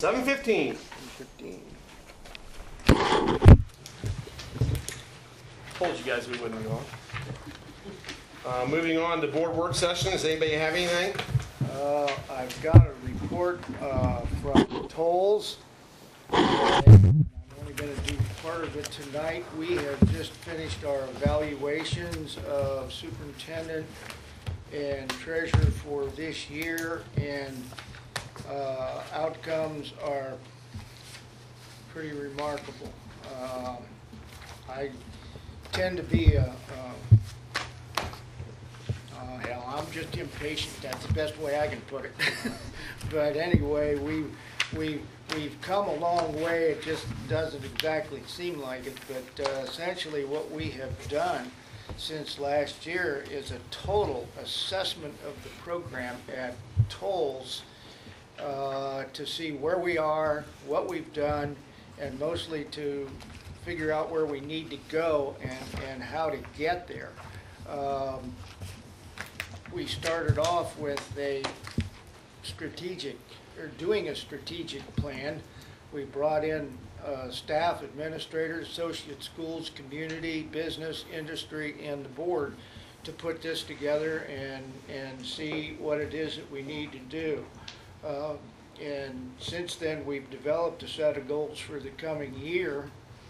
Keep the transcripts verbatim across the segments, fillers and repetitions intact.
seven fifteen. fifteen. Told you guys we wouldn't go on. Uh, moving on to board work session. Does anybody have anything? Uh, I've got a report uh, from Tolles. I'm only going to do part of it tonight. We have just finished our evaluations of superintendent and treasurer for this year, and uh, outcomes are pretty remarkable. Um, I tend to be a, a uh, hell, I'm just impatient. That's the best way I can put it. But anyway, we we we've come a long way. It just doesn't exactly seem like it. But uh, essentially, what we have done since last year is a total assessment of the program at Tolles uh, to see where we are, what we've done, and mostly to figure out where we need to go and, and how to get there. Um, we started off with a strategic, or doing a strategic plan. We brought in uh, staff, administrators, associate schools, community, business, industry, and the board to put this together and, and see what it is that we need to do. Uh, and since then, we've developed a set of goals for the coming year.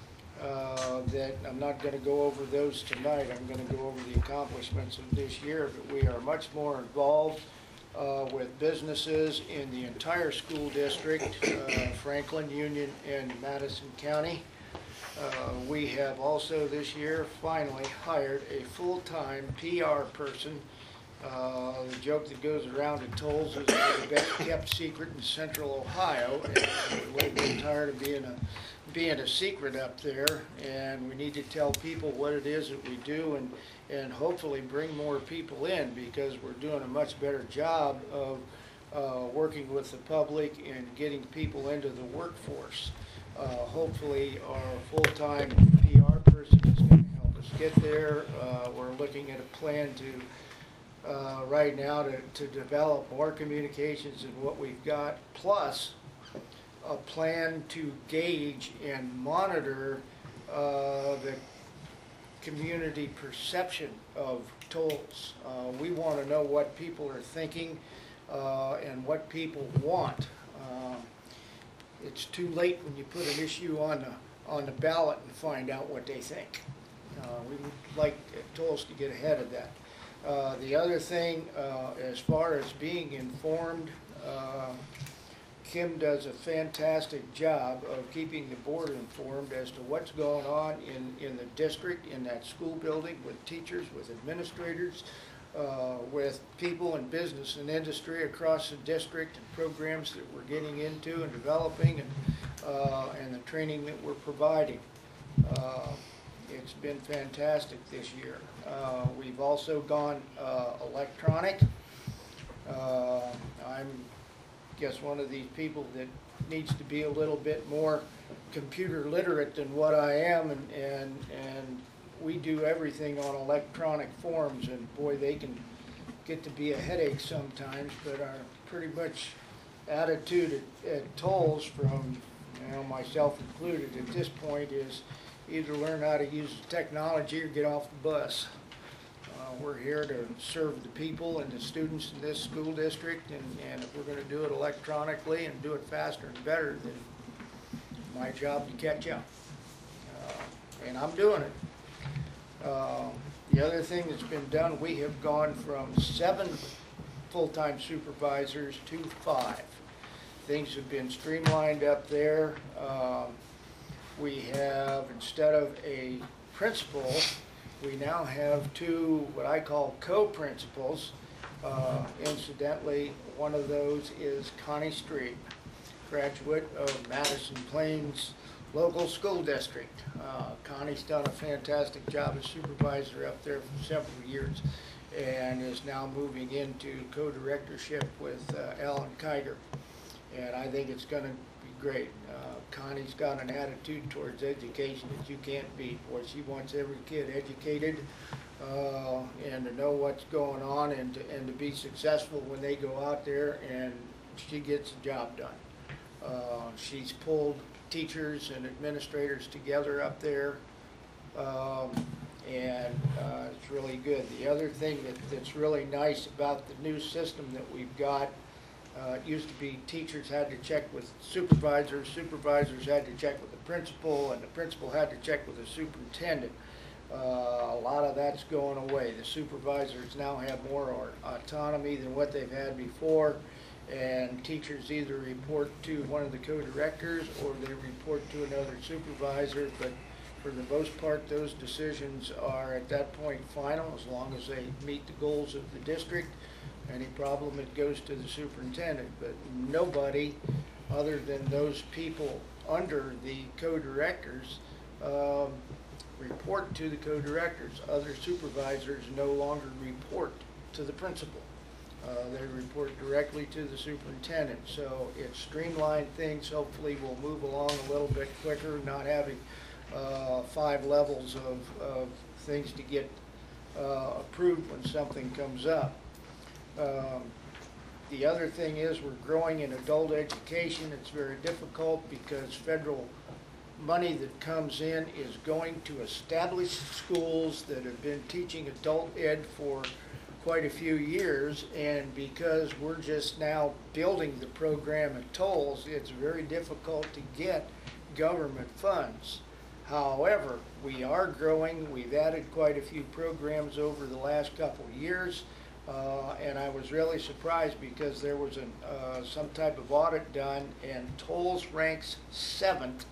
Uh, that I'm not going to go over those tonight. I'm going to go over the accomplishments of this year, but we are much more involved uh, with businesses in the entire school district, uh, Franklin, Union, and Madison County. Uh, we have also this year finally hired a full-time P R person. Uh, the joke that goes around at Tolles is the best kept secret in central Ohio, and we're a little bit tired of being a being a secret up there, and we need to tell people what it is that we do, and and hopefully bring more people in, because we're doing a much better job of uh, working with the public and getting people into the workforce. Uh, hopefully our full-time P R person is going to help us get there. Uh, we're looking at a plan to uh, right now to, to develop more communications than what we've got, plus a plan to gauge and monitor uh, the community perception of Tolles. Uh, we want to know what people are thinking uh, and what people want. Uh, it's too late when you put an issue on the on the ballot and find out what they think. Uh, we would like Tolles to get ahead of that. Uh, the other thing, uh, as far as being informed, uh, Kim does a fantastic job of keeping the board informed as to what's going on in, in the district, in that school building, with teachers, with administrators, uh, with people in business and industry across the district, and programs that we're getting into and developing, and, uh, and the training that we're providing. Uh, it's been fantastic this year. Uh, we've also gone uh, electronic. Uh, I'm guess one of these people that needs to be a little bit more computer literate than what I am, and and and we do everything on electronic forms, and boy, they can get to be a headache sometimes. But our pretty much attitude at, at Tolles, from you know myself included at this point, is either learn how to use the technology or get off the bus. Uh, we're here to serve the people and the students in this school district, and, and if we're going to do it electronically and do it faster and better, then it's my job to catch up. Uh, and I'm doing it. Uh, the other thing that's been done, we have gone from seven full-time supervisors to five. Things have been streamlined up there. Uh, we have, instead of a principal, we now have two, what I call co-principals. Uh, incidentally, one of those is Connie Street, graduate of Madison Plains local school district. Uh, Connie's done a fantastic job as supervisor up there for several years, and is now moving into co-directorship with uh, Alan Kiger. And I think it's going to be great. Uh, Connie's got an attitude towards education that you can't beat. Boy, she wants every kid educated uh, and to know what's going on, and to, and to be successful when they go out there, and she gets the job done. Uh, she's pulled teachers and administrators together up there, um, and uh, it's really good. The other thing that, that's really nice about the new system that we've got, uh, it used to be teachers had to check with supervisors, supervisors had to check with the principal, and the principal had to check with the superintendent. Uh, a lot of that's going away. The supervisors now have more autonomy than what they've had before, and teachers either report to one of the co-directors or they report to another supervisor, but for the most part, those decisions are at that point final, as long as they meet the goals of the district. Any problem, it goes to the superintendent, but nobody other than those people under the co-directors um, report to the co-directors. Other supervisors no longer report to the principal. Uh, they report directly to the superintendent. So it streamlined things. Hopefully we'll move along a little bit quicker, not having uh, five levels of, of things to get uh, approved when something comes up. Um, the other thing is we're growing in adult education. It's very difficult because federal money that comes in is going to established schools that have been teaching adult ed for quite a few years, and because we're just now building the program at Tolles, it's very difficult to get government funds. However, we are growing. We've added quite a few programs over the last couple of years, uh, and I was really surprised because there was an, uh, some type of audit done, and Tolles ranks seventh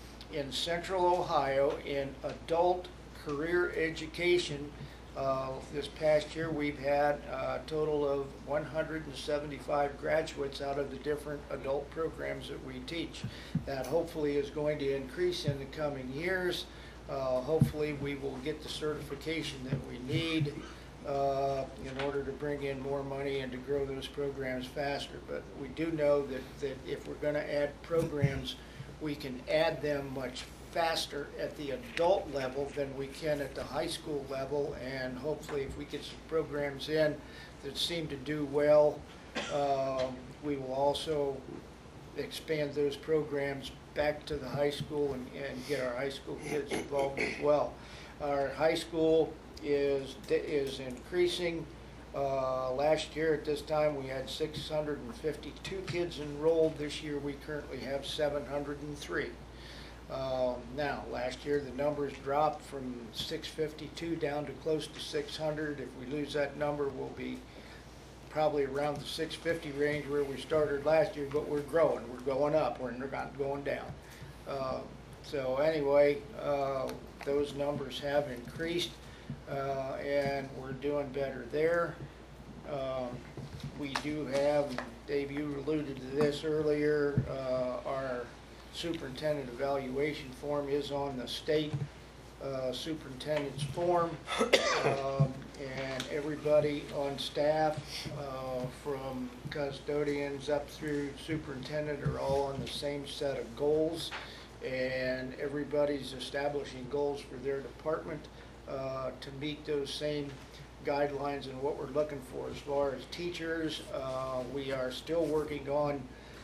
in Central Ohio in adult career education. Uh, this past year we've had a total of one hundred seventy-five graduates out of the different adult programs that we teach. That hopefully is going to increase in the coming years. Uh, hopefully we will get the certification that we need uh, in order to bring in more money and to grow those programs faster. But we do know that, that if we're going to add programs, we can add them much faster at the adult level than we can at the high school level, and hopefully if we get some programs in that seem to do well, um, we will also expand those programs back to the high school and, and get our high school kids involved as well. Our high school is, is increasing. Uh, last year at this time we had six hundred fifty-two kids enrolled. This year we currently have seven hundred three. Um, now, last year the numbers dropped from six fifty-two down to close to six hundred. If we lose that number, we'll be probably around the six fifty range where we started last year, but we're growing. We're going up. We're not going down. Uh, so anyway, uh, those numbers have increased, uh, and we're doing better there. Um, we do have, Dave, you alluded to this earlier, uh, our superintendent evaluation form is on the state uh, superintendent's form, um, and everybody on staff, uh, from custodians up through superintendent, are all on the same set of goals, and everybody's establishing goals for their department uh, to meet those same guidelines and what we're looking for. As far as teachers, uh, we are still working on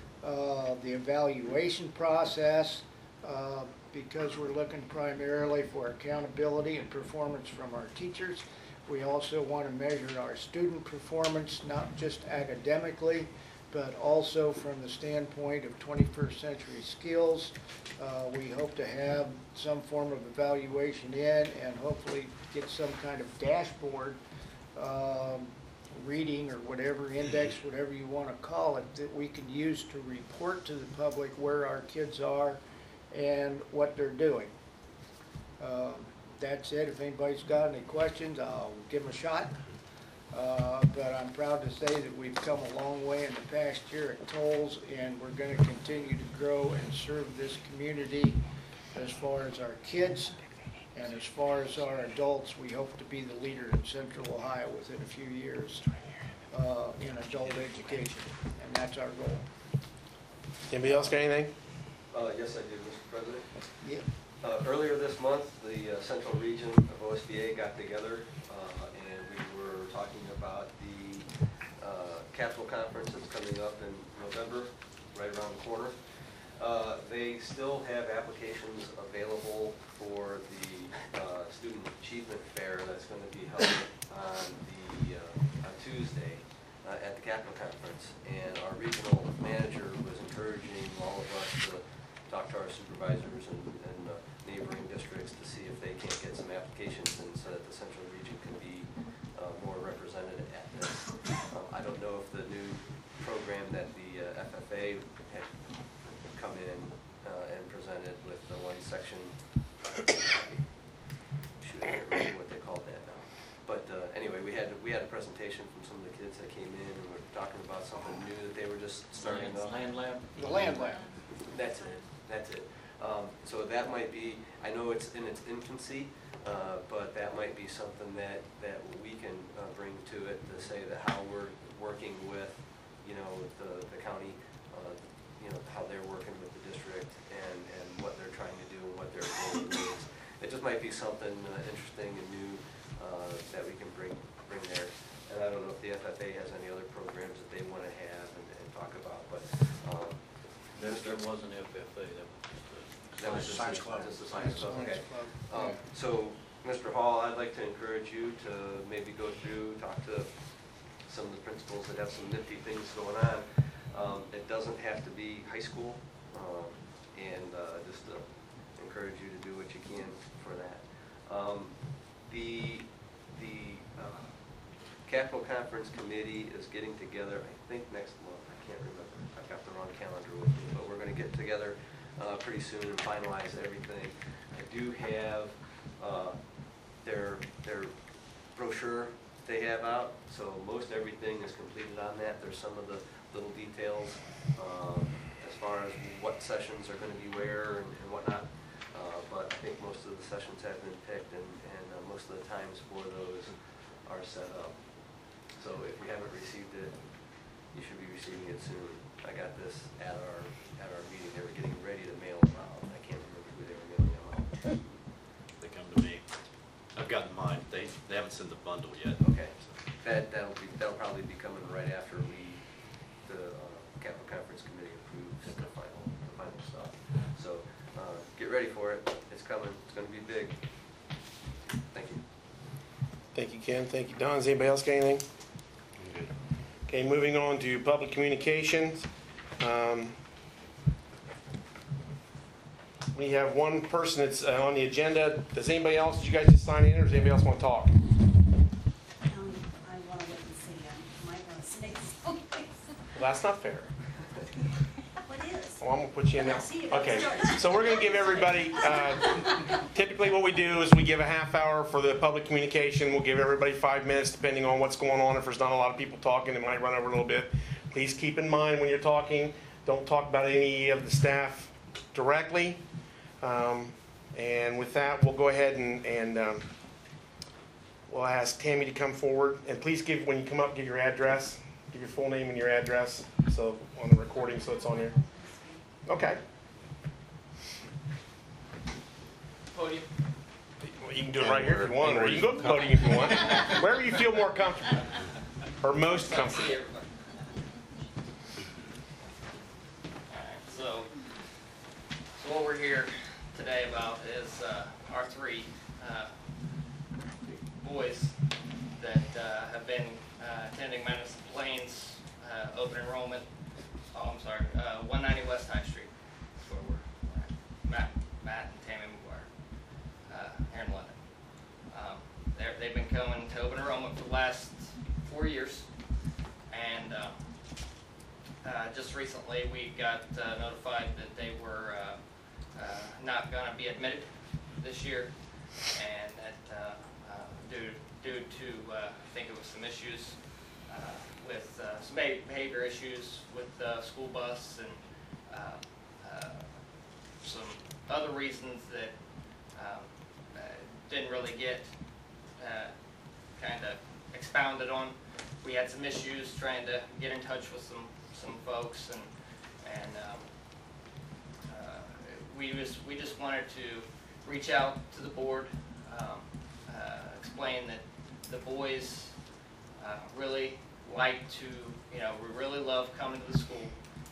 Uh, the evaluation process uh, because we're looking primarily for accountability and performance from our teachers. We also want to measure our student performance, not just academically, but also from the standpoint of twenty-first century skills. Uh, we hope to have some form of evaluation in and hopefully get some kind of dashboard, um, reading or whatever, index, whatever you want to call it, that we can use to report to the public where our kids are and what they're doing. Um, that's it. If anybody's got any questions, I'll give them a shot. Uh, but I'm proud to say that we've come a long way in the past year at Tolles, and we're going to continue to grow and serve this community as far as our kids. And as far as our adults, we hope to be the leader in Central Ohio within a few years uh, in adult education, and that's our goal. Anybody else got anything? Uh, yes, I do, Mister President. Yeah. Uh, earlier this month, the uh, Central Region of O S B A got together, uh, and we were talking about the uh, Capitol Conference that's coming up in November, right around the corner. Uh, They still have applications available for the uh, Student Achievement Fair that's going to be held on the, uh, on Tuesday uh, at the Capitol Conference. And our regional manager was encouraging all of us to talk to our supervisors and, and uh, neighboring districts to see if they can't get some applications in so that the central region can be uh, more represented at this. Um, I don't know if the new program that the uh, F F A had come in uh, and presented with the one section, shoot, I can't remember what they called that now. But uh, anyway, we had we had a presentation from some of the kids that came in and were talking about something new that they were just starting up. Land lab? The land lab. That's it, that's it. Um, so that might be, I know it's in its infancy, uh, but that might be something that, that we can uh, bring to it to say that how we're working with, you know, the, the county, uh, you know, how they're working with the district and, and what they're trying to do and what their goal is. It just might be something uh, interesting and new uh, that we can bring, bring there. And I don't know if the F F A has any other programs that they want to have and, and talk about, but um, There there was an F F A, that was just a. that was just Science a- club. just a science club, okay. Club. Um, So, Mister Hall, I'd like to encourage you to maybe go through, talk to some of the principals that have some nifty things going on. Um, It doesn't have to be high school, um, and uh, just to encourage you to do what you can for that. Um, The, the uh, Capital Conference Committee is getting together, I think next month, I can't remember, I've got the wrong calendar with me, but we're gonna get together uh, pretty soon and finalize everything. I do have uh, their, their brochure they have out, so most everything is completed on that. There's some of the little details uh, as far as what sessions are gonna be where and and whatnot. Uh, But I think most of the sessions have been picked and, and uh, most of the times for those are set up. So if we haven't received it, you should be receiving it soon. I got this at our, at our meeting. They were getting ready to mail them out. I can't remember who they were mailing them out. They come to me. I've gotten mine. They, they haven't sent the bundle yet. Okay, that, that'll be, that'll probably be coming right after we, the uh, Capital Conference Committee approves the final, the final stuff. So, uh, get ready for it. It's coming. It's gonna be big. Thank you. Thank you, Ken. Thank you, Don. Does anybody else got anything? Okay, moving on to public communications. Um, We have one person that's uh, on the agenda. Does anybody else, did you guys just sign in, or does anybody else want to talk? Um, I want to wait and see, I might want to say something. Well, that's not fair. What is? Well, I'm gonna put you in now. I see it. Okay, so we're gonna give everybody, uh, typically what we do is we give a half hour for the public communication. We'll give everybody five minutes depending on what's going on. If there's not a lot of people talking, it might run over a little bit. Please keep in mind when you're talking, don't talk about any of the staff directly. Um, And with that, we'll go ahead and, and um, we'll ask Tammy to come forward. And please give, when you come up, give your address, give your full name and your address, so on the recording, so it's on here. Okay. Podium. Well, you can do it right here if you want, or you can go to the podium if you want. Wherever you feel more comfortable, or most comfortable. So, so what we're here today about is uh, our three uh, boys that uh, have been uh, attending Madison Plains uh, open enrollment. Oh, I'm sorry, uh, one ninety West High Street. That's where we're, we're at. Matt, Matt and Tammy McGuire uh, here in London. Um, they're- they've been coming to open enrollment for the last four years, and. Uh, Uh, just recently, we got uh, notified that they were uh, uh, not going to be admitted this year, and that uh, uh, due due to uh, I think it was some issues uh, with uh, some be- behavior issues with the school bus and uh, uh, some other reasons that um, uh, didn't really get uh, kind of expounded on. We had some issues trying to get in touch with some some folks, and and um, uh, we just we just wanted to reach out to the board, um, uh, explain that the boys uh, really like to, you know, we really love coming to the school.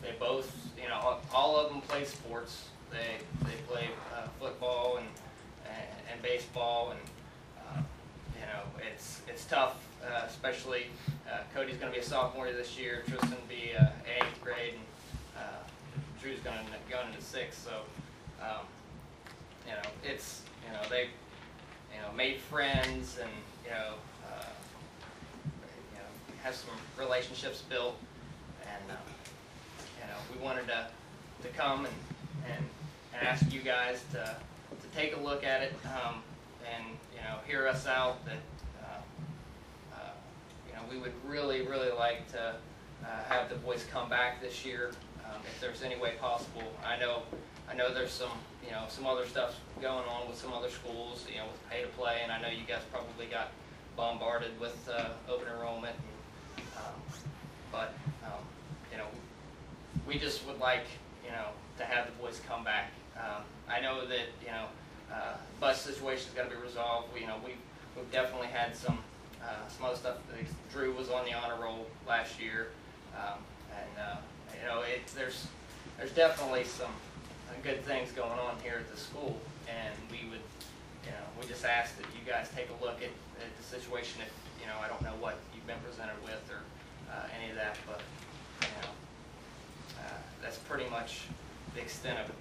they both, you know, all- all of them play sports. They they play uh, football and, and and baseball, and uh, you know, it's it's tough, uh, especially uh, Cody's going to be a sophomore this year. Tristan will be uh, eighth grade, and uh, Drew's going to go into sixth. So, um, you know, it's you know they you know made friends, and you know. Uh, you know, have some relationships built, and um, you know, we wanted to to come and, and and ask you guys to to take a look at it, um, and you know, hear us out. That uh, uh, you know, we would really, really like to uh, have the boys come back this year, um, if there's any way possible. I know, I know there's some, you know, some other stuff going on with some other schools, you know, with pay to play, and I know you guys probably got bombarded with uh, open enrollment. And, um, but um, you know, we just would like, you know, to have the boys come back. Um, I know that, you know, uh, bus situation is going to be resolved. We, you know, we we've definitely had some uh, some other stuff. Drew was on the honor roll last year, um, and uh, you know, it, there's there's definitely some uh, good things going on here at the school, and we would, you know, we just ask that you guys take a look at, at the situation. If you know, I don't know what you've been presented with or uh, any of that, but you know, uh, that's pretty much the extent of it.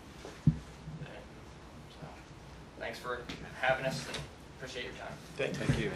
So, thanks for having us, and appreciate your time. Thank Thank you.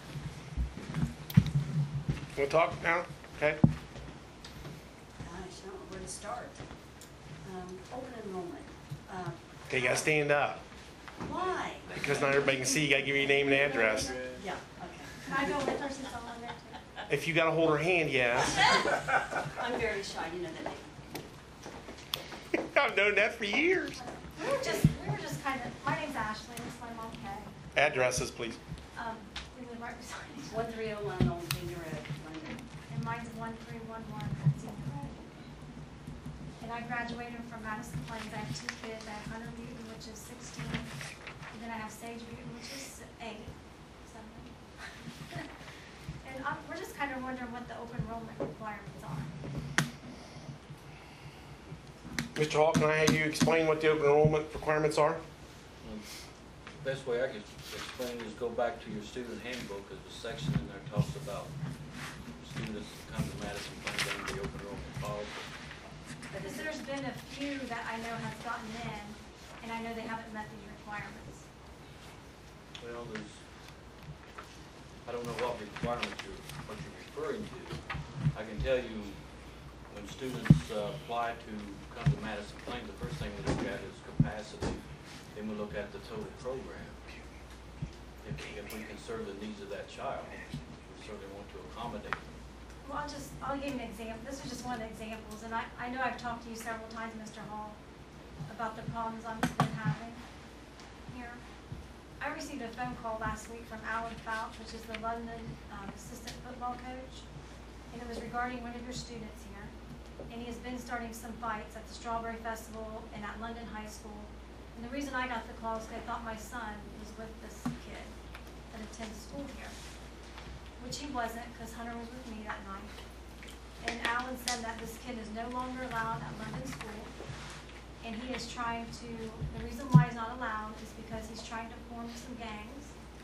We'll talk now? Okay. Gosh, I don't know where to start. Um, open enrollment. Uh, Okay, you gotta stand up. Why? Because not everybody can see, you gotta give your name and address. Yeah, okay. Can I go with her since I'm on there too? If you gotta hold her hand, yes. I'm very shy, you know that. Nate. I've known that for years. We were just, we were just kind of, my name's Ashley, this is my mom Kay. Addresses, please. Um, we live right beside each one other. three oh one Old Finger Road, London. And mine's one three one one Hudson Road. And I graduated from Madison Plains. I have two kids. I have Hunter Newton, which is sixteen, and then I have Sage Newton, which is eight, seven. And I'm, we're just kind of wondering what the open enrollment requirements are. Mister Hall, can I have you explain what the open enrollment requirements are? Best way I could explain is go back to your student handbook, because the section in there talks about students that come to Madison Plains under the open enrollment policy. Because there's been a few that I know have gotten in, and I know they haven't met these requirements. Well, there's, I don't know what requirements you're, what you're referring to. I can tell you, when students uh, apply to come to Madison Plains, the first thing we look at is capacity. Then we look at the total program. If, if we can serve the needs of that child, we certainly want to accommodate them. Well, I'll just, I'll give you an example. This is just one of the examples, and I, I know I've talked to you several times, Mister Hall, about the problems I've been having here. I received a phone call last week from Alan Fouch, which is the London um, assistant football coach, and it was regarding one of your students here. And he has been starting some fights at the Strawberry Festival and at London High School. And the reason I got the call is because I thought my son was with this kid that attends school here, which he wasn't, because Hunter was with me that night. And Alan said that this kid is no longer allowed at London School, and he is trying to, the reason why he's not allowed is because he's trying to form some gangs,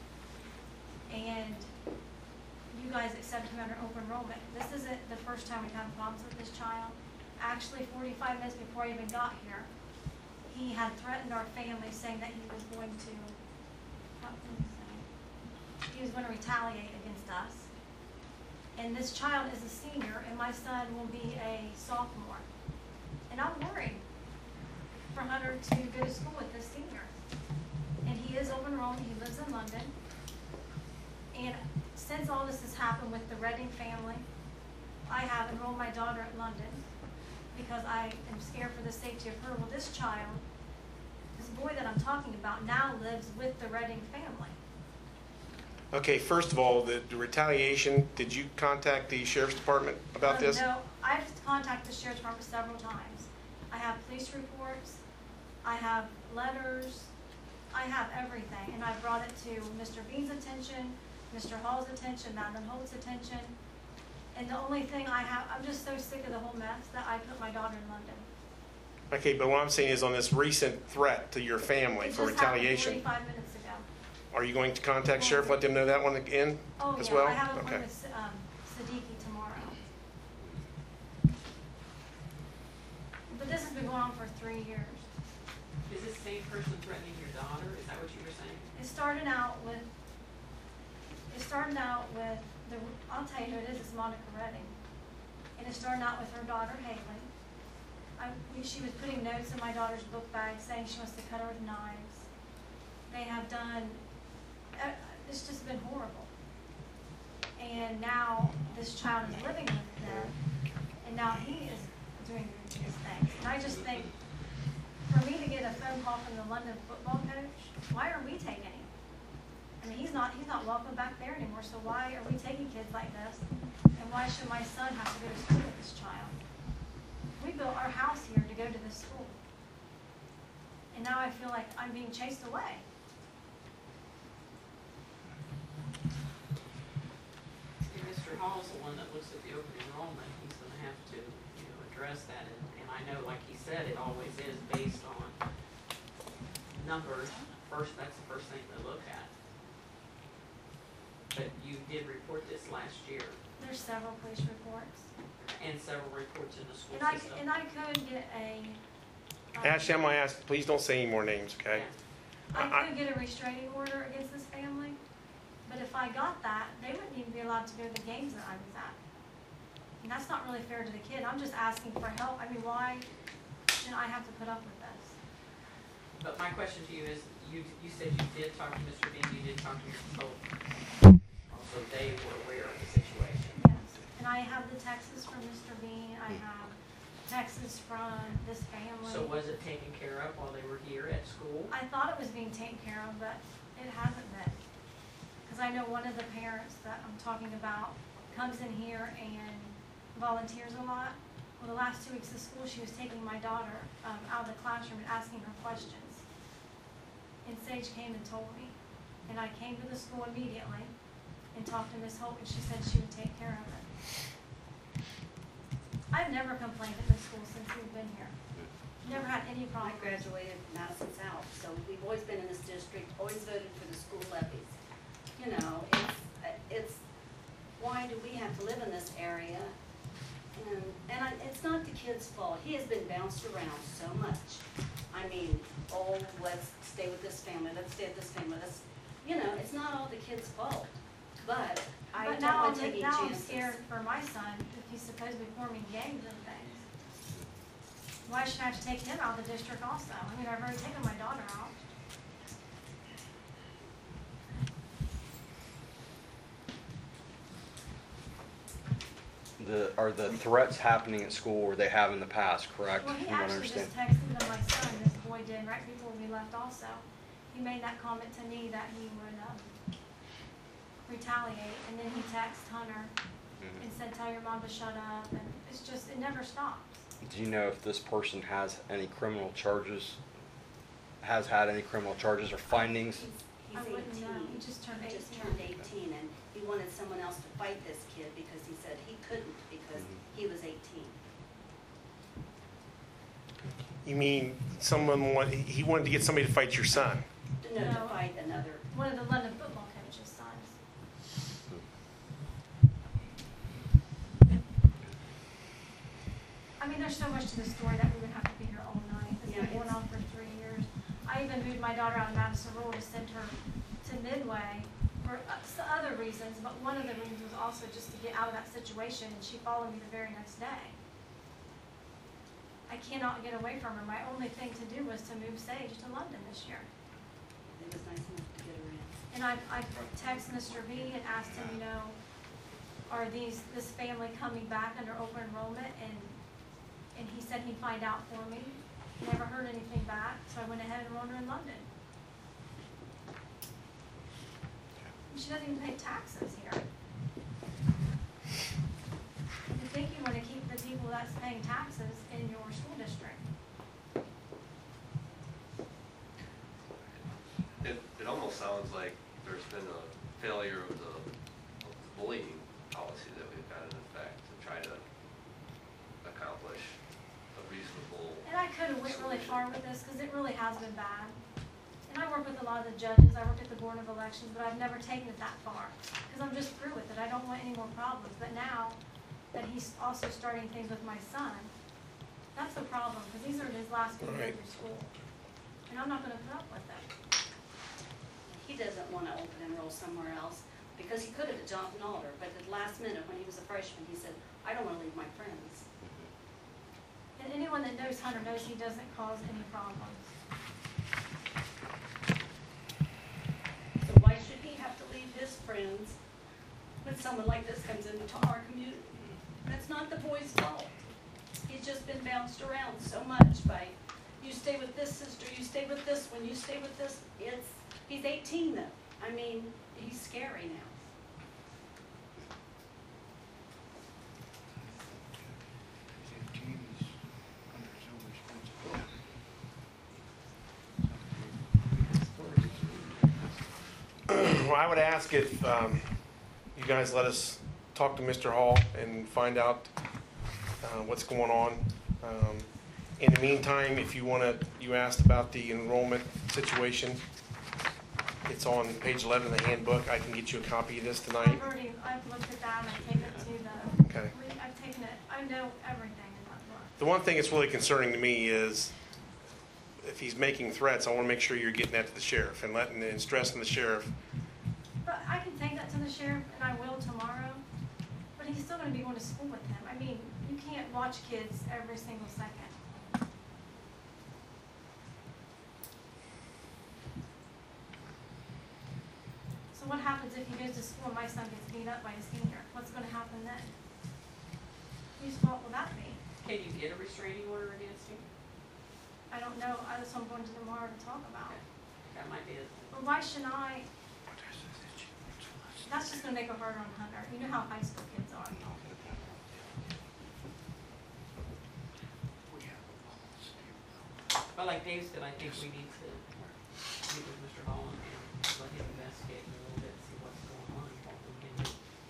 and you guys accepted him under open enrollment. This isn't the first time we've had problems with this child. Actually, forty-five minutes before I even got here, he had threatened our family, saying that he was going to, what did he say? He was going to retaliate against us. And this child is a senior, and my son will be a sophomore. And I'm worried for Hunter to go to school with this senior. And he is open enrolled, he lives in London. And since all this has happened with the Redding family, I have enrolled my daughter at London because I am scared for the safety of her. Well, this child, this boy that I'm talking about, now lives with the Redding family. Okay, first of all, the, the retaliation, did you contact the sheriff's department about Um, this? No, I've contacted the sheriff's department several times. I have police reports, I have letters, I have everything, and I brought it to Mister Bean's attention, Mister Hall's attention, Madeline Holt's attention, And the only thing I have, I'm just so sick of the whole mess that I put my daughter in London. Okay, but what I'm saying is on this recent threat to your family It for just happened retaliation, forty-five minutes ago. are you going to contact sheriff, let them know that one again Oh, as yeah, well? I have an Okay. appointment with um, Siddiqui tomorrow. But this has been going on for three years. Is this same person threatening your daughter? Is that what you were saying? It started out with, it started out with, the. I'll tell you who it is, it's Monica Redding. And it started out with her daughter Haley. I, she was putting notes in my daughter's book bag saying she wants to cut her with knives. They have done, uh, it's just been horrible. And now this child is living with them, and now he is doing these things. And I just think, for me to get a phone call from the London football coach, why are we taking him? I mean, he's not, he's not welcome back there anymore, so why are we taking kids like this? And why should my son have to go to school with this child? We built our house here to go to this school. And now I feel like I'm being chased away. See, Mister Hall's the one that looks at the open enrollment. He's gonna have to, you know, address that. And, and I know, like he said, it always is based on numbers. First, that's the first thing they look at. But you did report this last year, There's several police reports. and several reports in the school And I, system. and I could get a. um, Ashley, I'm gonna ask, please don't say any more names, okay? Yeah. I I- could get a restraining order against this family, but if I got that, they wouldn't even be allowed to go to the games that I was at. And that's not really fair to the kid. I'm just asking for help. I mean, why should I have to put up with this? But my question to you is, you, you said you did talk to Mister Bean, you did talk to Mister Pope. Also, they were aware of the situation. Yes. And I have the texts from Mister Bean. I have texts from this family. So was it taken care of while they were here at school? I thought it was being taken care of, but it hasn't been. Because I know one of the parents that I'm talking about comes in here and volunteers a lot. Well, the last two weeks of school, she was taking my daughter um, out of the classroom and asking her questions. And Sage came and told me. And I came to the school immediately and talked to Miss Holt, and she said she would take care of it. I've never complained at this school since we've been here. Never had any I problems. graduated from Madison South, so we've always been in this district, always voted for the school levies. You know, it's, it's, why do we have to live in this area? And, and I, it's not the kid's fault. He has been bounced around so much. I mean, oh, let's stay with this family, let's stay with this family, let's, you know, it's not all the kid's fault. But I But don't now, want to I'm- take any now I'm chances. scared for my son if he's supposed to be forming gangs and things. Why should I have to take him out of the district also? I mean, I've already taken my daughter out. The, are the threats happening at school where they have in the past, correct? Well, he From what I actually understand. just texted to my son, this boy did, right before we left also. He made that comment to me that he would, um, retaliate, and then he texted Hunter Mhm. and said, tell your mom to shut up, and it's just, it never stops. Do you know if this person has any criminal charges, has had any criminal charges or findings? He's, I he's wouldn't know. eighteen. He just turned He just eighteen. turned eighteen, and he wanted someone else to fight this kid because he said he couldn't because Mhm. he was eighteen. You mean someone want, he wanted to get somebody to fight your son? No, to No. fight another. One of the London football coach's sons. I mean, there's so much to the story that we would have to be here all night. It's Yeah, been going it's- on for three years. I even moved my daughter out of Madison Rural to send her to Midway for uh, s- other reasons, but one of the reasons was also just to get out of that situation, and she followed me the very next day. I cannot get away from her. My only thing to do was to move Sage to London this year. It was nice enough to get her in. And I, I texted Mister B and asked him, you know, are these, this family coming back under open enrollment? And, and he said he'd find out for me. Never heard anything back, so I went ahead and enrolled her in London. And she doesn't even pay taxes here. You think you want to keep the people that's paying taxes in your school district. It, it almost sounds like there's been a failure of the, of the bullying policy that we've got in effect. full. And I could have went really far with this, because it really has been bad. And I work with a lot of the judges, I work at the Board of Elections, but I've never taken it that far, because I'm just through with it, I don't want any more problems. But now that he's also starting things with my son, that's the problem, because these are his last few years of school. And I'm not gonna put up with it. He doesn't want to open enroll somewhere else, because he could have at Jonathan Alder, but at the last minute, when he was a freshman, he said, I don't want to leave my friends. And anyone that knows Hunter knows he doesn't cause any problems. So why should he have to leave his friends when someone like this comes into our community? That's not the boy's fault. He's just been bounced around so much by, you stay with this sister, you stay with this one, you stay with this. It's, he's eighteen though. I mean, he's scary now. Jamie's under his own responsibility. Well, I would ask if um, you guys let us talk to Mister Hall and find out uh, what's going on. Um, in the meantime, if you want to, you asked about the enrollment situation. It's on page eleven of the handbook. I can get you a copy of this tonight. I've already, I've looked at that, and I've taken it to the, Okay. I've taken it, I know everything in that book. The one thing that's really concerning to me is if he's making threats, I want to make sure you're getting that to the sheriff and letting and stressing the sheriff. But I can take that to the sheriff, and I will tomorrow, but he's still gonna be going to school with him. I mean, you can't watch kids every single second. So what happens if he goes to school and my son gets beat up by a senior? What's gonna happen then? Whose fault will that be? Can you get a restraining order against him? I don't know, I was going to tomorrow to talk about. That might be it. But why should I? That's just gonna make it harder on Hunter. You know how high school kids are. But like Dave said, I think we need to meet with Mister Hall and let him investigate a little bit, see what's going on, what we can do.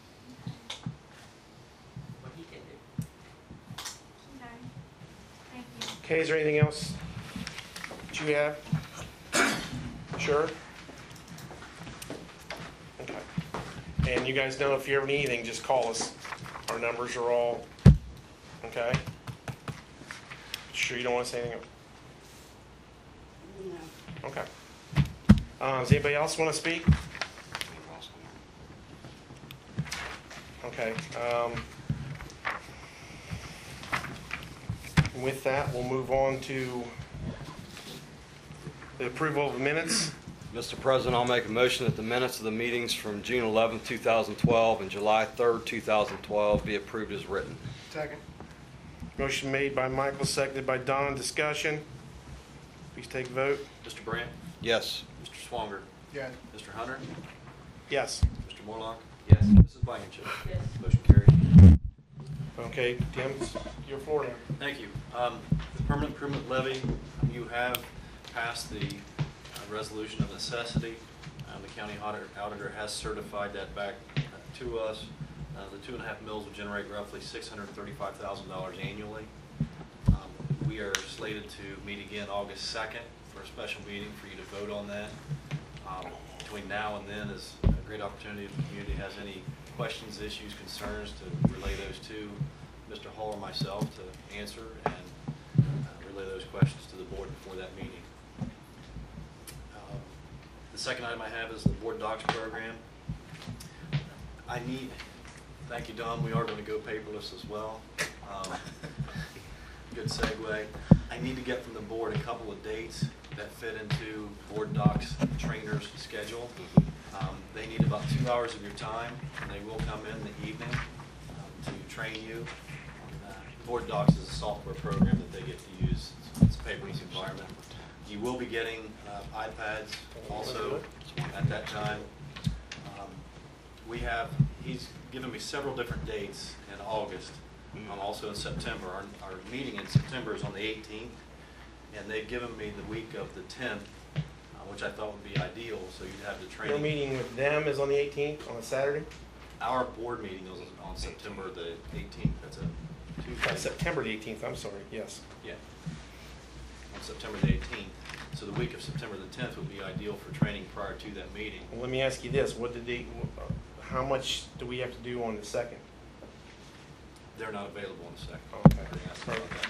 What he can do. Okay. Thank you. Okay, is there anything else that you have? Sure? Okay. And you guys know if you ever need anything, just call us. Our numbers are all, okay? Sure you don't want to say anything else? No. Okay. Uh, does anybody else want to speak? Okay. Um, with that, we'll move on to the approval of the minutes. Mister President, I'll make a motion that the minutes of the meetings from June eleventh, two thousand twelve and July third, two thousand twelve be approved as written. Second. Motion made by Michael, seconded by Don. Discussion. Please take a vote. Mister Brandt, Yes. Mister Swanger, Yes. Mister Hunter, Yes. Mister Morlock, Yes. Missus Blankenship. Yes. Motion carried. Okay, Tim, it's your floor now. Thank you. Um, The permanent improvement levy, you have passed the uh, resolution of necessity. Um, The county auditor auditor has certified that back uh, to us. Uh, The two and a half mills will generate roughly six hundred thirty-five thousand dollars annually. Um, We are slated to meet again August second for a special meeting for you to vote on that. Um, Between now and then is a great opportunity if the community has any questions, issues, concerns to relay those to Mister Hall or myself to answer and uh, relay those questions to the board before that meeting. Um, The second item I have is the board docs program. I need, thank you, Don, we are going to go paperless as well. Um, Good segue. I need to get from the board a couple of dates that fit into board docs trainers' schedule. Um, They need about two hours of your time, and they will come in the evening um, to train you. Uh, Board Docs is a software program that they get to use. It's- It's a paperless environment. You will be getting uh, iPads also at that time. Um, We have, he's given me several different dates in August, um, also in September. Our, our meeting in September is on the eighteenth, and they've given me the week of the tenth, uh, which I thought would be ideal, so you'd have the training. Your meeting with them is on the eighteenth, on a Saturday? Our board meeting is on September the eighteenth, that's a Uh, September the eighteenth, I'm sorry, yes. Yeah. On September the eighteenth. So the week of September the tenth would be ideal for training prior to that meeting. Well, let me ask you this, what did they, how much do we have to do on the second? They're not available on the second. Okay. They asked about that.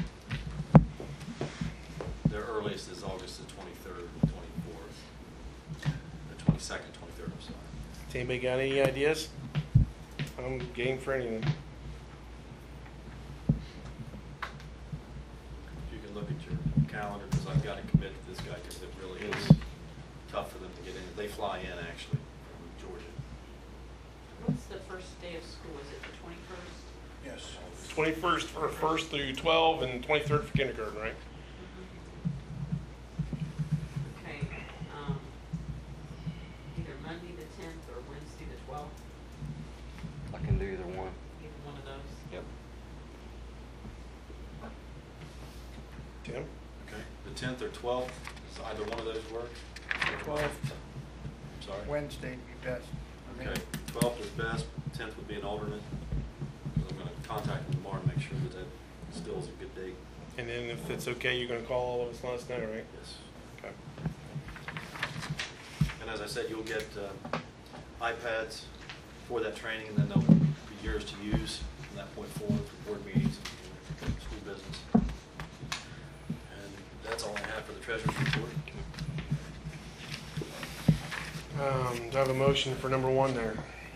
Their earliest is August the twenty-third, twenty-fourth, the twenty-second, twenty-third, I'm sorry. Has anybody got any ideas? I'm game for anything. If you can look at your calendar, because I've got to commit to this guy, because it really is tough for them to get in. They fly in, actually, from Georgia. What's the first day of school? Is it the twenty-first? Yes. Twenty-first for first through twelve and twenty-third for kindergarten, right? Okay, um, either Monday the tenth or Wednesday the twelfth, I can do either one. either one of those. Yep. Tim? Okay. The tenth or twelfth, does either one of those work? twelfth, I'm sorry? Wednesday would be best. for me. Okay, twelfth is best, tenth would be an alternate. I'm gonna contact them tomorrow and make sure that that still is a good date. And then if it's okay, you're gonna call all of us and let us know, right? Yes. Okay. And as I said, you'll get uh, iPads for that training, and then they'll be yours to use from that point forward for board meetings and school business. And that's all I have for the treasurer's report. Um, do I have a motion for number one there?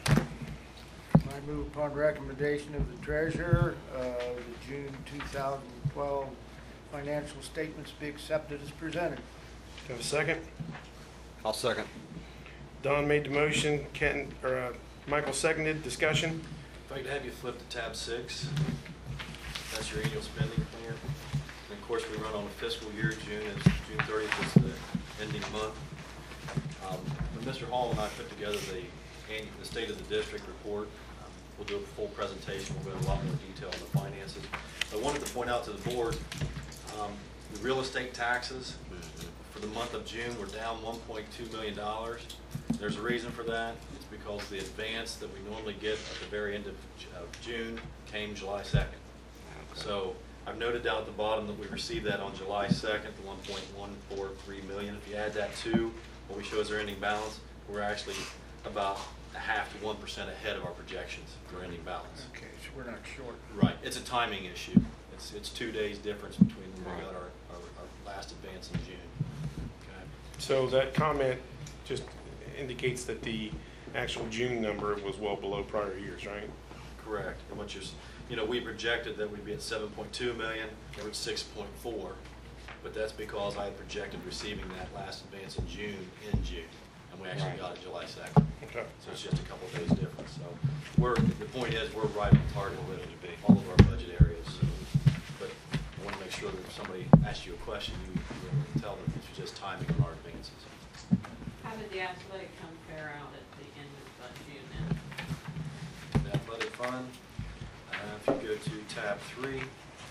I move upon recommendation of the treasurer, uh, the June two thousand twelve financial statements be accepted as presented. Do I have a second? I'll second. Don made the motion, Ken, or, uh, Michael seconded, discussion? If I could have you flip to tab six, that's your annual spending plan. And of course, we run on a fiscal year. June is, June thirtieth is the ending month. Um, When Mister Hall and I put together the, annual- the State of the District report, um, we'll do a full presentation, we'll go into a lot more detail on the finances. I wanted to point out to the board, um, the real estate taxes for the month of June were down one point two million dollars. There's a reason for that. It's because the advance that we normally get at the very end of J- of June came July second. So I've noted down at the bottom that we received that on July second, the one point one four three million. If you add that to what we show as our ending balance, we're actually about a half to one percent ahead of our projections for our ending balance. Okay, so we're not short. Right, it's a timing issue. It's, it's two days difference between when we got our, our, our last advance in June. Okay. So that comment just indicates that the actual June number was well below prior years, right? Correct. And what you're, s- you know, we projected that we'd be at seven point two million, we're at six point four. But that's because I had projected receiving that last advance in June, in June, and we actually got it July second. Okay. So it's just a couple of days difference. So we're, the point is, we're right on target with all of our budget areas. So, but I want to make sure that if somebody asks you a question, you, you're able to tell them it's just timing on our advances. How did the athletic come fare out at the end of uh, June then? The athletic fund, uh, if you go to tab three,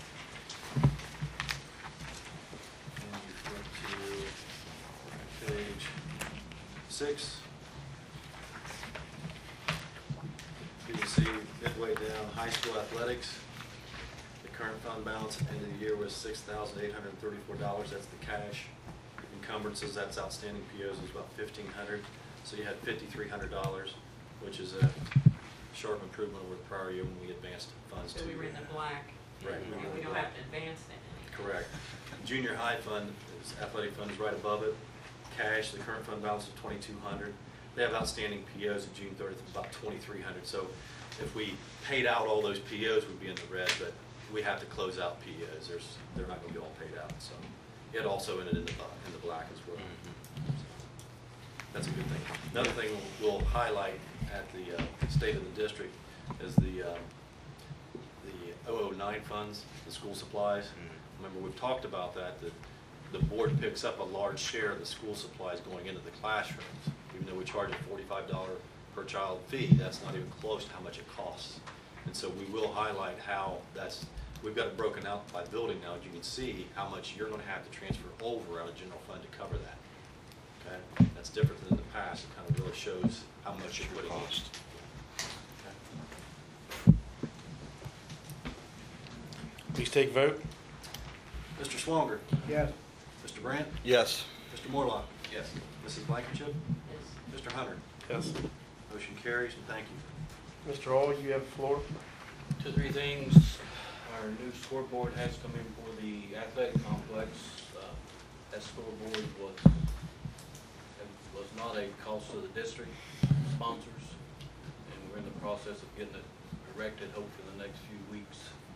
and you flip to page six, you can see midway down, high school athletics, the current fund balance at the end of the year was six thousand eight hundred thirty-four dollars, that's the cash. Encumbrances, that's outstanding P Os, is about fifteen hundred dollars, so you had fifty-three hundred dollars, which is a sharp improvement over the prior year when we advanced funds to. So we were in the black. Right, and we were in we the don't black. have to advance that any. Correct. Junior high fund, is athletic fund is right above it. Cash, the current fund balance is twenty-two hundred. They have outstanding P Os at June thirtieth of about twenty-three hundred. So if we paid out all those P Os, we'd be in the red, but we have to close out P Os. There's, they're not gonna be all paid out, so it also ended in the, bu- in the black as well. So that's a good thing. Another thing we'll, we'll highlight at the, uh, State of the District is the, uh, the oh oh nine funds, the school supplies. Remember, we've talked about that, that the board picks up a large share of the school supplies going into the classrooms. Even though we charge a forty-five dollar per child fee, that's not even close to how much it costs. And so we will highlight how that's, we've got it broken out by building now, as you can see how much you're gonna have to transfer over out of general fund to cover that. Okay, that's different than in the past, it kind of really shows how much you're putting in. Okay. Please take vote. Mister Swanger, Yes. Mister Brandt, Yes. Mister Morlock, Yes. Missus Blankenship, Mister Hunter. Yes. Motion carries, and thank you. Mister Hall, you have the floor. Two, three things. Our new scoreboard has come in for the athletic complex. Uh, That scoreboard was, was not a cost to the district sponsors, and we're in the process of getting it erected, hopefully in the next few weeks.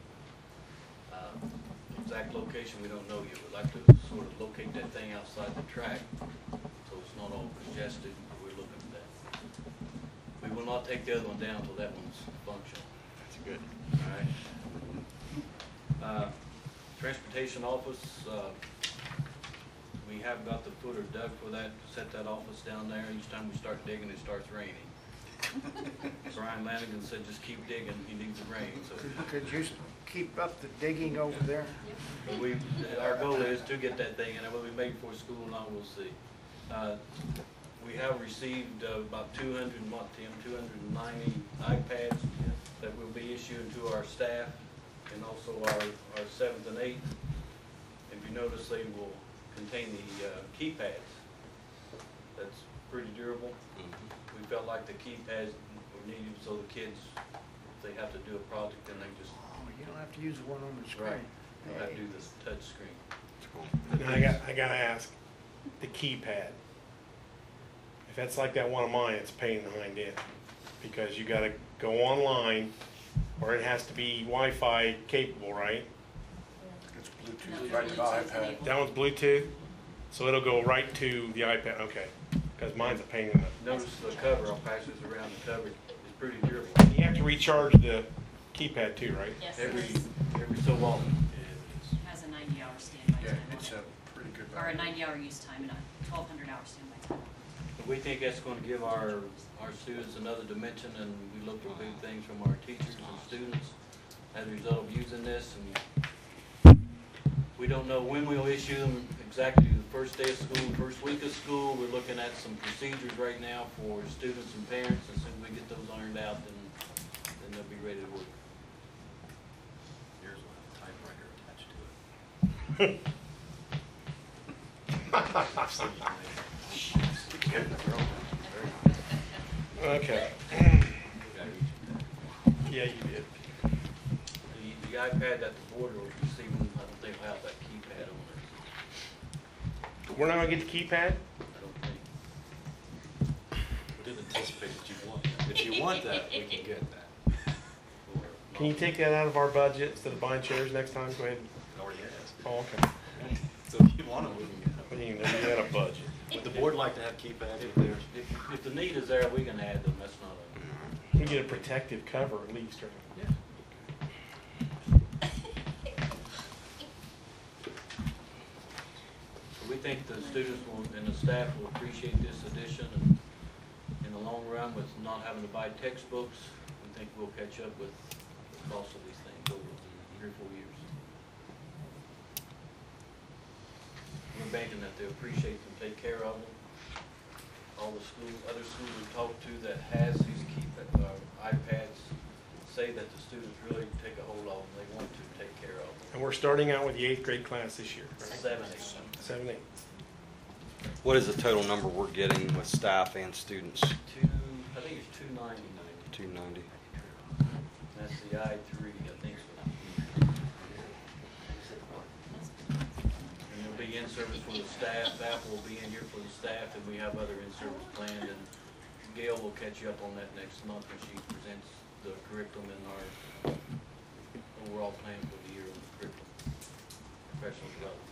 Uh, Exact location, we don't know yet. We'd like to sort of locate that thing outside the track, so it's not all congested, but we're looking at that. We will not take the other one down until that one's functional. That's good. All right. Uh, Transportation office, uh, we have about the footer dug for that, set that office down there. Each time we start digging, it starts raining. Brian Lanigan said, just keep digging, he needs the rain, so. Could you keep up the digging over there? But we, our goal is to get that thing, and whether we make it for school or not, we'll see. Uh, We have received uh, about two hundred, what, Tim, two hundred ninety iPads that we'll be issuing to our staff, and also our, our seventh and eighth. If you notice, they will contain the uh, keypads. That's pretty durable. We felt like the keypads were needed so the kids, if they have to do a project, then they just, Oh, you don't have to use the one on the screen. right, don't have to do this touch screen. Now, I got, I gotta ask, the keypad. If that's like that one of mine, it's a pain in the hind end, because you gotta go online, or it has to be Wi-Fi capable, right? It's Bluetooth right to the iPad. That one's Bluetooth, so it'll go right to the iPad, okay, because mine's a pain in the, Notice the cover, I'll pass this around, the cover is pretty durable. you have to recharge the keypad too, right? Yes, Every, it is. every so often. Has a ninety hour standby Yeah, time on it's it. a pretty good Or a value. ninety hour use time and a twelve hundred hour standby time. But we think that's gonna give our, our students another dimension, and we look for big things from our teachers and students as a result of using this. And we don't know when we'll issue them, exactly the first day of school, first week of school. We're looking at some procedures right now for students and parents. As soon as we get those ironed out, then, then they'll be ready to work. Here's a typewriter attached to it. Okay. Yeah, you did. The, the iPad that the board will receive, I don't think will have that keypad on it. We're not gonna get the keypad? I don't think. We didn't anticipate that you want that. If you want that, we can get that. Can you take that out of our budget instead of buying chairs next time? Go ahead. It already has. Oh, okay. So if you want them, we can get them. What do you know, we got a budget. Would the board like to have keypads if there's? If, if the need is there, we can add them, that's not We get a protective cover at least, right? a. We think the students will, and the staff will appreciate this addition, and in the long run, with not having to buy textbooks, we think we'll catch up with the cost of these things over three or four years. We're banking that they'll appreciate them, take care of them. All the schools, other schools we've talked to that has these keep, uh, iPads, say that the students really take a hold of them, they want to take care of them. And we're starting out with the eighth grade class this year, right? Seven, eight. Seven, eight. What is the total number we're getting with staff and students? Two, I think it's two ninety-nine. two ninety. That's the I three, I think so. And there'll be in-service for the staff, Apple will be in here for the staff, and we have other in-service planned, and Gail will catch you up on that next month when she presents the curriculum and our overall plan for the year on the curriculum, professional development.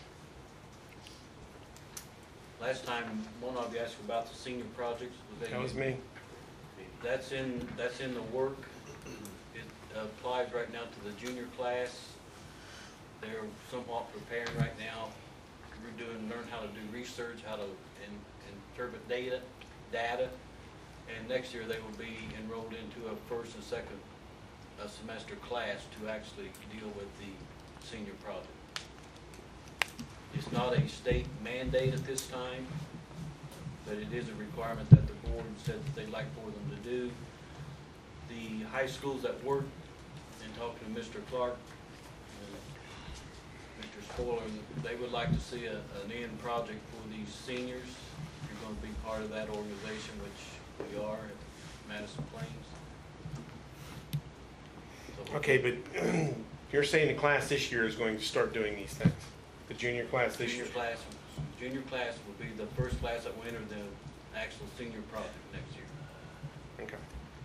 Last time, one of you asked about the senior projects. Was That was me. That's in, that's in the work. It applies right now to the junior class. They're somewhat preparing right now. We're doing, learn how to do research, how to in, interpret data, data. And next year they will be enrolled into a first and second uh, semester class to actually deal with the senior project. It's not a state mandate at this time, but it is a requirement that the board said that they'd like for them to do. The high schools that work, and talking to Mister Clark, and Mister Spoiler, they would like to see a, an end project for these seniors. You're gonna be part of that organization, which we are at Madison Plains. So- Okay, but you're saying the class this year is going to start doing these things? The junior class this year? Junior class, junior class will be the first class that will enter the actual senior project next year. Okay.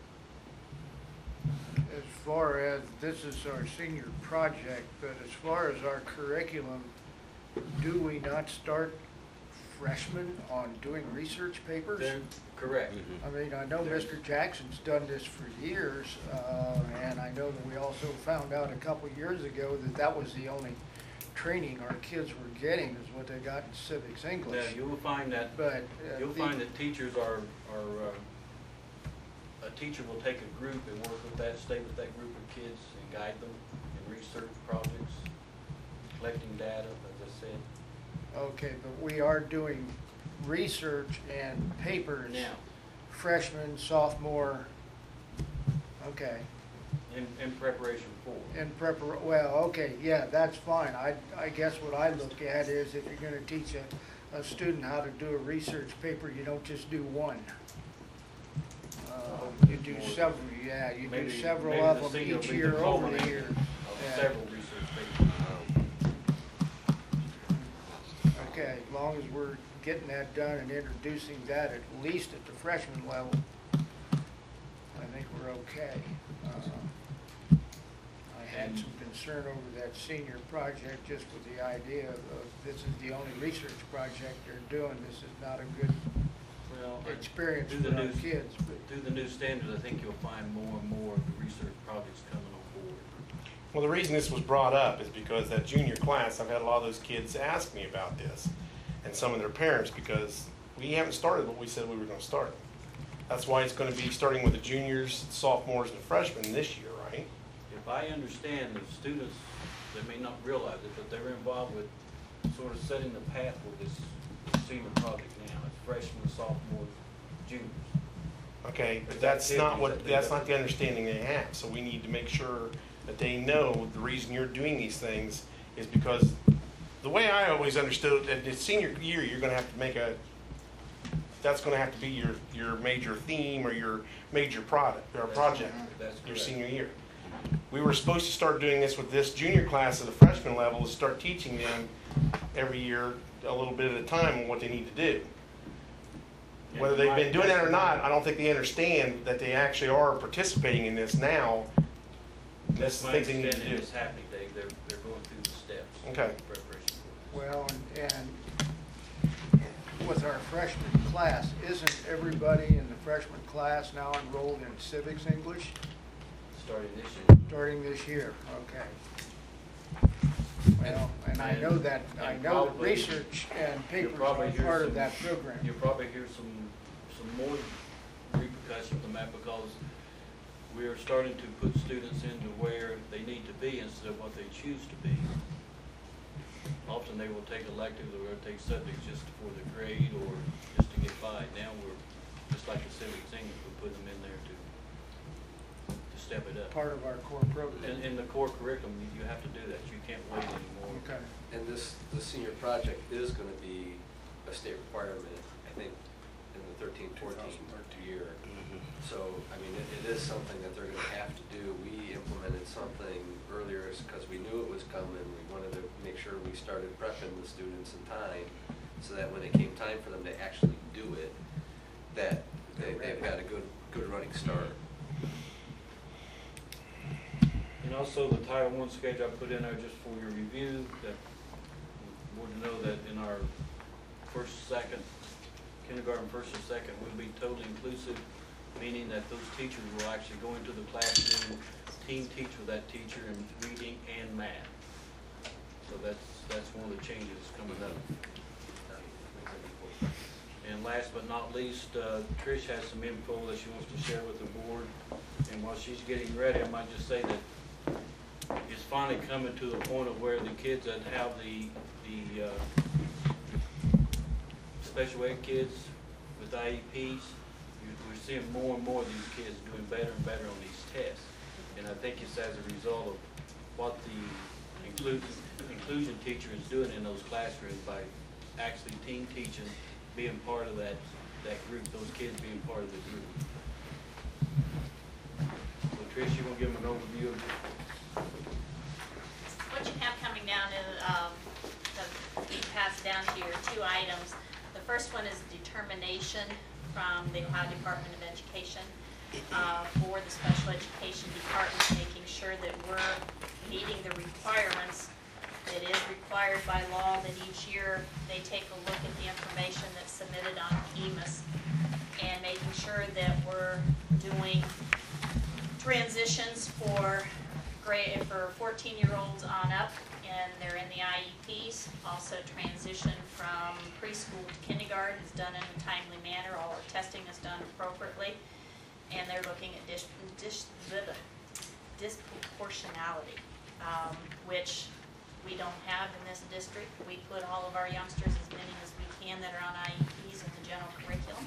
As far as, this is our senior project, but as far as our curriculum, do we not start freshmen on doing research papers? Then, correct. I mean, I know Mister Jackson's done this for years, uh, and I know that we also found out a couple years ago that that was the only training our kids were getting, is what they got in civics Now, English. you will find that, But, uh, you'll the- find that teachers are, are, uh, a teacher will take a group and work with that, stay with that group of kids and guide them in research projects, collecting data, as I said. Okay, but we are doing research and papers. Now, Freshman, sophomore, okay. in, in preparation for. In prepar, well, okay, yeah, that's fine. I, I guess what I look at is if you're gonna teach a, a student how to do a research paper, you don't just do one. Uh, you do several, yeah, you do Maybe- several maybe of the them senior will each be the year over the culmination years. of Yeah. several research papers. Okay, as long as we're getting that done and introducing that at least at the freshman level, I think we're okay. Uh, I had And- some concern over that senior project, just with the idea of, this is the only research project they're doing, this is not a good Well, I- experience through for the our new- kids, but Through the new standards, I think you'll find more and more of the research projects coming on board. Well, the reason this was brought up is because that junior class, I've had a lot of those kids ask me about this, and some of their parents, because we haven't started what we said we were gonna start. That's why it's gonna be starting with the juniors, sophomores, and freshmen this year, right? If I understand, the students, they may not realize it, but they're involved with sort of setting the path for this senior project now. It's freshmen, sophomores, juniors. Okay, but that's not what, that's not the understanding they have, so we need to make sure that they know the reason you're doing these things is because the way I always understood it, at the senior year, you're gonna have to make a, that's gonna have to be your, your major theme or your major product, or That's- project, that's your correct. senior year. We were supposed to start doing this with this junior class at the freshman level, to start teaching them every year a little bit at a time on what they need to do. Whether they've been doing that or not, I don't think they understand that they actually are participating in this now. That's That's the my things they need to understanding do. is happening, Dave. They're, they're going through the steps. Okay. in Preparation for well, and, and with our freshman class, isn't everybody in the freshman class now enrolled in civics English? this. Starting this year. Starting this year, okay. Well, and I know that, I And know that probably- research and You'll papers probably are hear part of some- that program. You'll probably hear some, some more repercussions from that because we are starting to put students into where they need to be instead of what they choose to be. Often they will take electives or take subjects just for the grade or just to get by. Now we're, just like the civics English, we put them in there to, to step it up. Part of our core program. In, in the core curriculum, you- you have to do that. You can't wait anymore. Okay. And this, the senior project is gonna be a state requirement, I think, in the thirteen fourteen year. So, I mean, it, it is something that they're gonna have to do. We implemented something earlier because we knew it was coming. We wanted to make sure we started prepping the students in time so that when it came time for them to actually do it, that they, they've got a good, good running start. And also the Title One schedule I put in there just for your review, that you want to know that in our first, second, kindergarten first and second will be totally inclusive, meaning that those teachers will actually go into the classroom, team teach with that teacher in reading and math. So that's, that's one of the changes coming up. And last but not least, uh, Trish has some info that she wants to share with the board. And while she's getting ready, I might just say that it's finally coming to the point of where the kids that have the, the, uh, special ed kids with I E Ps, you- we're seeing more and more of these kids doing better and better on these tests. And I think it's as a result of what the inclusive, inclusion teacher is doing in those classrooms by actually team teaching, being part of that, that group, those kids being part of the group. So Trish, you want to give them an overview of What you have coming down is, um, the, be passed down to your two items. The first one is determination from the Ohio Department of Education uh, for the special education department, making sure that we're meeting the requirements. It is required by law that each year they take a look at the information that's submitted on E M I S and making sure that we're doing transitions for grade for fourteen-year-olds on up, and they're in the I E Ps. Also, transition from preschool to kindergarten is done in a timely manner. All our testing is done appropriately, and they're looking at dis, dis, disproportionality, um, which we don't have in this district. We put all of our youngsters, as many as we can, that are on I E Ps in the general curriculum,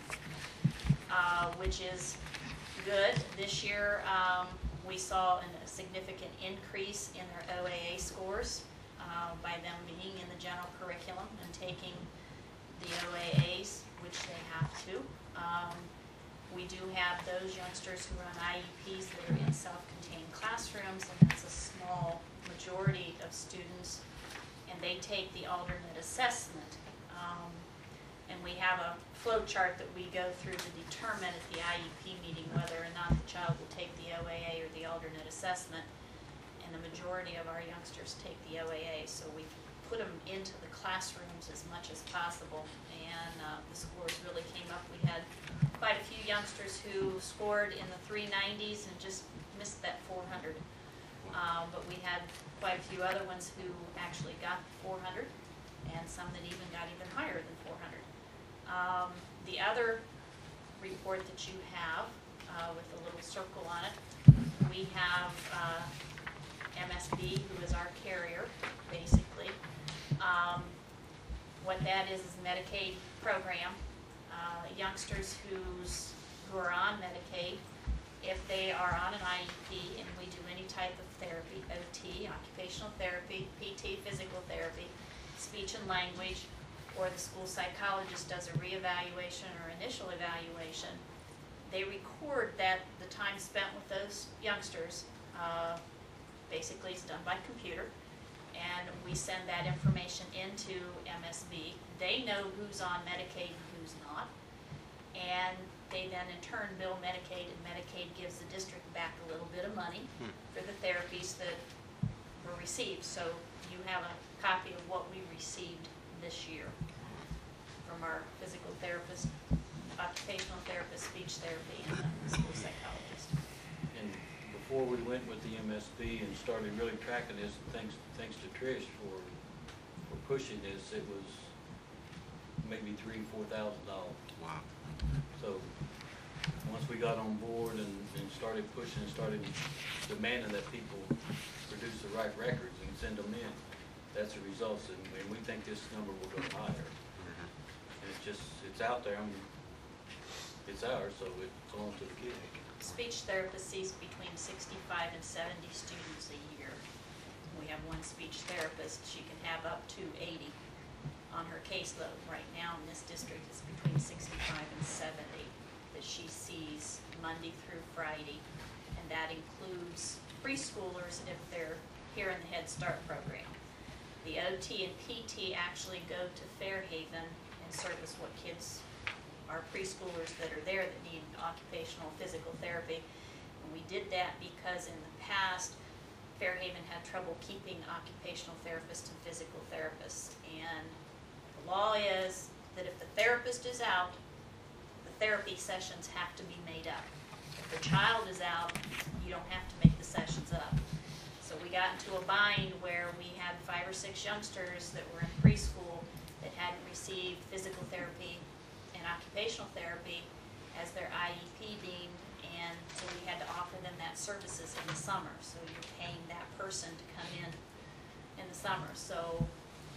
uh, which is good. This year, um, we saw an, a significant increase in their O A A scores uh, by them being in the general curriculum and taking the O A As, which they have to. Um, we do have those youngsters who are on I E Ps that are in self-contained classrooms, and that's a small majority of students, and they take the alternate assessment. Um, and we have a flow chart that we go through to determine at the I E P meeting whether or not the child will take the O A A or the alternate assessment. And the majority of our youngsters take the O A A, so we put them into the classrooms as much as possible, and uh, the scores really came up. We had quite a few youngsters who scored in the three nineties and just missed that four hundred. Uh, but we had quite a few other ones who actually got four hundred, and some that even got even higher than four hundred. Um, the other report that you have, uh, with a little circle on it, we have uh, M S B, who is our carrier, basically. Um, what that is is a Medicaid program. Uh, youngsters who's, who are on Medicaid, if they are on an I E P and we do any type of therapy, O T, occupational therapy, P T, physical therapy, speech and language, or the school psychologist does a reevaluation or initial evaluation, they record that the time spent with those youngsters, uh, basically is done by computer, and we send that information into M S B. They know who's on Medicaid and who's not, and they then in turn bill Medicaid, and Medicaid gives the district back a little bit of money hmm. for the therapies that were received. So you have a copy of what we received this year from our physical therapist, occupational therapist, speech therapy, and the school psychologist. And before we went with the M S B and started really tracking this, thanks thanks to Trish for for pushing this, it was maybe three, four thousand dollars. Wow. So once we got on board and, and started pushing and started demanding that people produce the right records and send them in, that's the results, and, and we think this number will go higher. Mm-hmm. And it's just, it's out there, I mean, it's ours, so it belongs to the kid. Speech therapist sees between sixty-five and seventy students a year. We have one speech therapist, she can have up to eighty on her caseload. Right now in this district, it's between sixty-five and seventy that she sees Monday through Friday, and that includes preschoolers if they're here in the Head Start program. The O T and P T actually go to Fairhaven and service what kids are preschoolers that are there that need occupational physical therapy. And we did that because in the past, Fairhaven had trouble keeping occupational therapists and physical therapists. And the law is that if the therapist is out, the therapy sessions have to be made up. If the child is out, you don't have to make the sessions up. So we got into a bind where we had five or six youngsters that were in preschool that hadn't received physical therapy and occupational therapy as their I E P deemed, and so we had to offer them that services in the summer. So you're paying that person to come in in the summer. So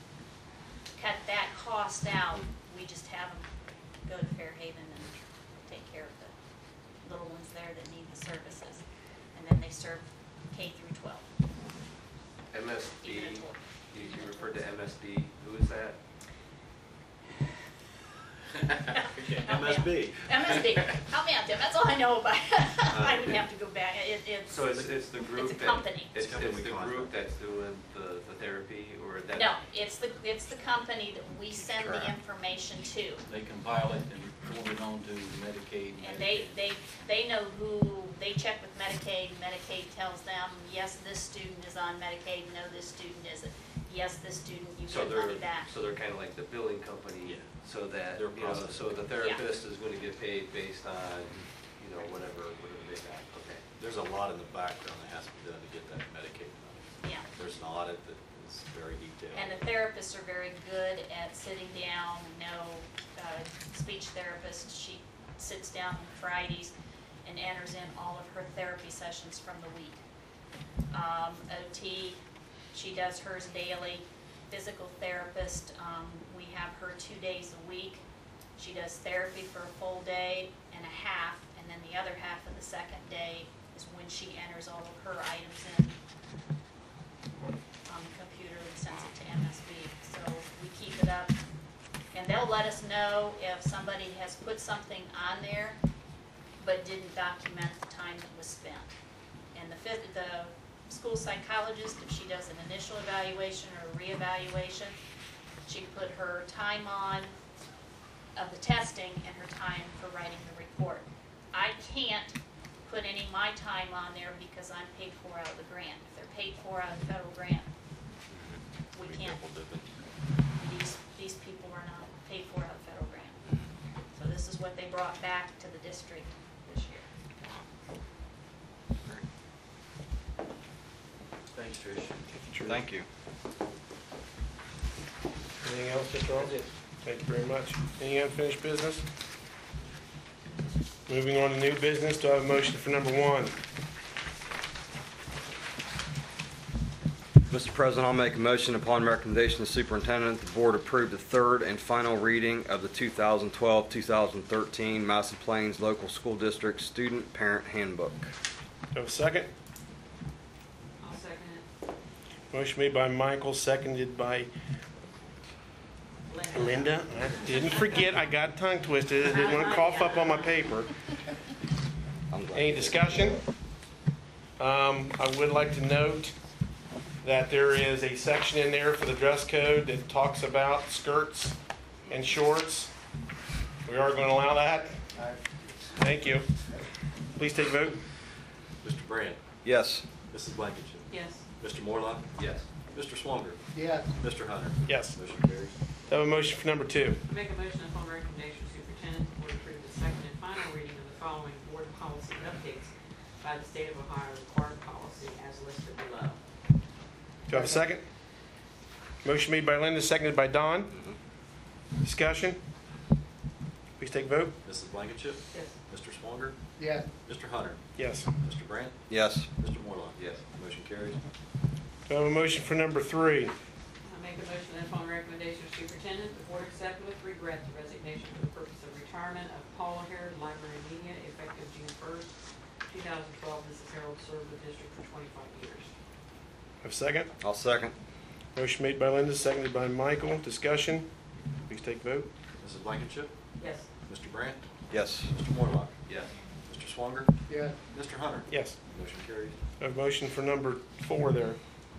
cut that cost out, we just have them go to Fairhaven and take care of the little ones there that need the services. And then they serve K through twelve. M S B, Even until you you were referred to M S D. Who is that? M S B. M S D, help me out, Tim, that's all I know about it. I would have to go back, it, it's. So it's, it's the group It's a that- company. It's, It's a company it's we the contract group with. that's doing the, the therapy, or that? No, it's the, it's the company that we send the Correct. information to. They compile it and forward it on to Medicaid. And they, they, they know who, they check with Medicaid, Medicaid tells them, yes, this student is on Medicaid, no, this student isn't. Yes, this student, you So get they're, money back. so they're kind of like the billing company, Yeah. so that, They're you know, processing. so the therapist is gonna get paid based on, you know, whatever, whatever they got, okay. There's a lot in the background that has to be done to get that Medicaid money. Yeah. There's an audit that is very detailed. And the therapists are very good at sitting down, no, uh, speech therapist, she sits down on Fridays and enters in all of her therapy sessions from the week. Um, O T, she does hers daily. Physical therapist, um, we have her two days a week. She does therapy for a full day and a half, and then the other half of the second day is when she enters all of her items in on the computer and sends it to M S B. So we keep it up. And they'll let us know if somebody has put something on there but didn't document the time that was spent. And the phys- the school psychologist, if she does an initial evaluation or a reevaluation, she put her time on of the testing and her time for writing the report. I can't put any of my time on there because I'm paid for out of the grant. If they're paid for out of the federal grant, we can't, double dipping. these, these people are not paid for out of the federal grant. So this is what they brought back to the district this year. Thanks, Trish. Thank you. Anything else, Mister Ross? Thank you very much. Any unfinished business? Moving on to new business, do I have a motion for number one? Mister President, I'll make a motion upon recommendation of the superintendent, the board approve the third and final reading of the two thousand twelve two thousand thirteen Madison Plains Local School District Student Parent Handbook. Do I have a second? I'll second it. Motion made by Michael, seconded by Linda. I didn't forget, I got tongue twisted. I didn't want to cough up on my paper. I'm glad. Any discussion? Um, I would like to note that there is a section in there for the dress code that talks about skirts and shorts. We are going to allow that. Thank you. Please take a vote. Mister Brandt, Yes. Missus Blankenship, Yes. Mister Morlock, Yes. Mister Swanger, Yes. Mister Hunter. Yes. Motion carries. Do I have a motion for number two? I make a motion upon recommendation of superintendent, the board approve the second and final reading of the following board policy updates by the state of Ohio required policy as listed below. Do I have a second? Motion made by Linda, seconded by Don. Discussion? Please take a vote. Missus Blankenship, Yes. Mister Swanger, Yes. Mister Hunter, Yes. Mister Brandt, Yes. Mister Morlock. Yes. Motion carries. Do I have a motion for number three? I make a motion that upon recommendation of superintendent, the board accept with regret the resignation for the purpose of retirement of Paula Harrod, library media, effective June first, two thousand twelve. Missus Harold served the district for twenty-five years. Have a second? I'll second. Motion made by Linda, seconded by Michael. Discussion? Please take a vote. Missus Blankenship, Yes. Mister Brandt, Yes. Mister Morlock, Yes. Mister Swanger, Yes. Mister Hunter. Yes. Motion carries. I have a motion for number four there.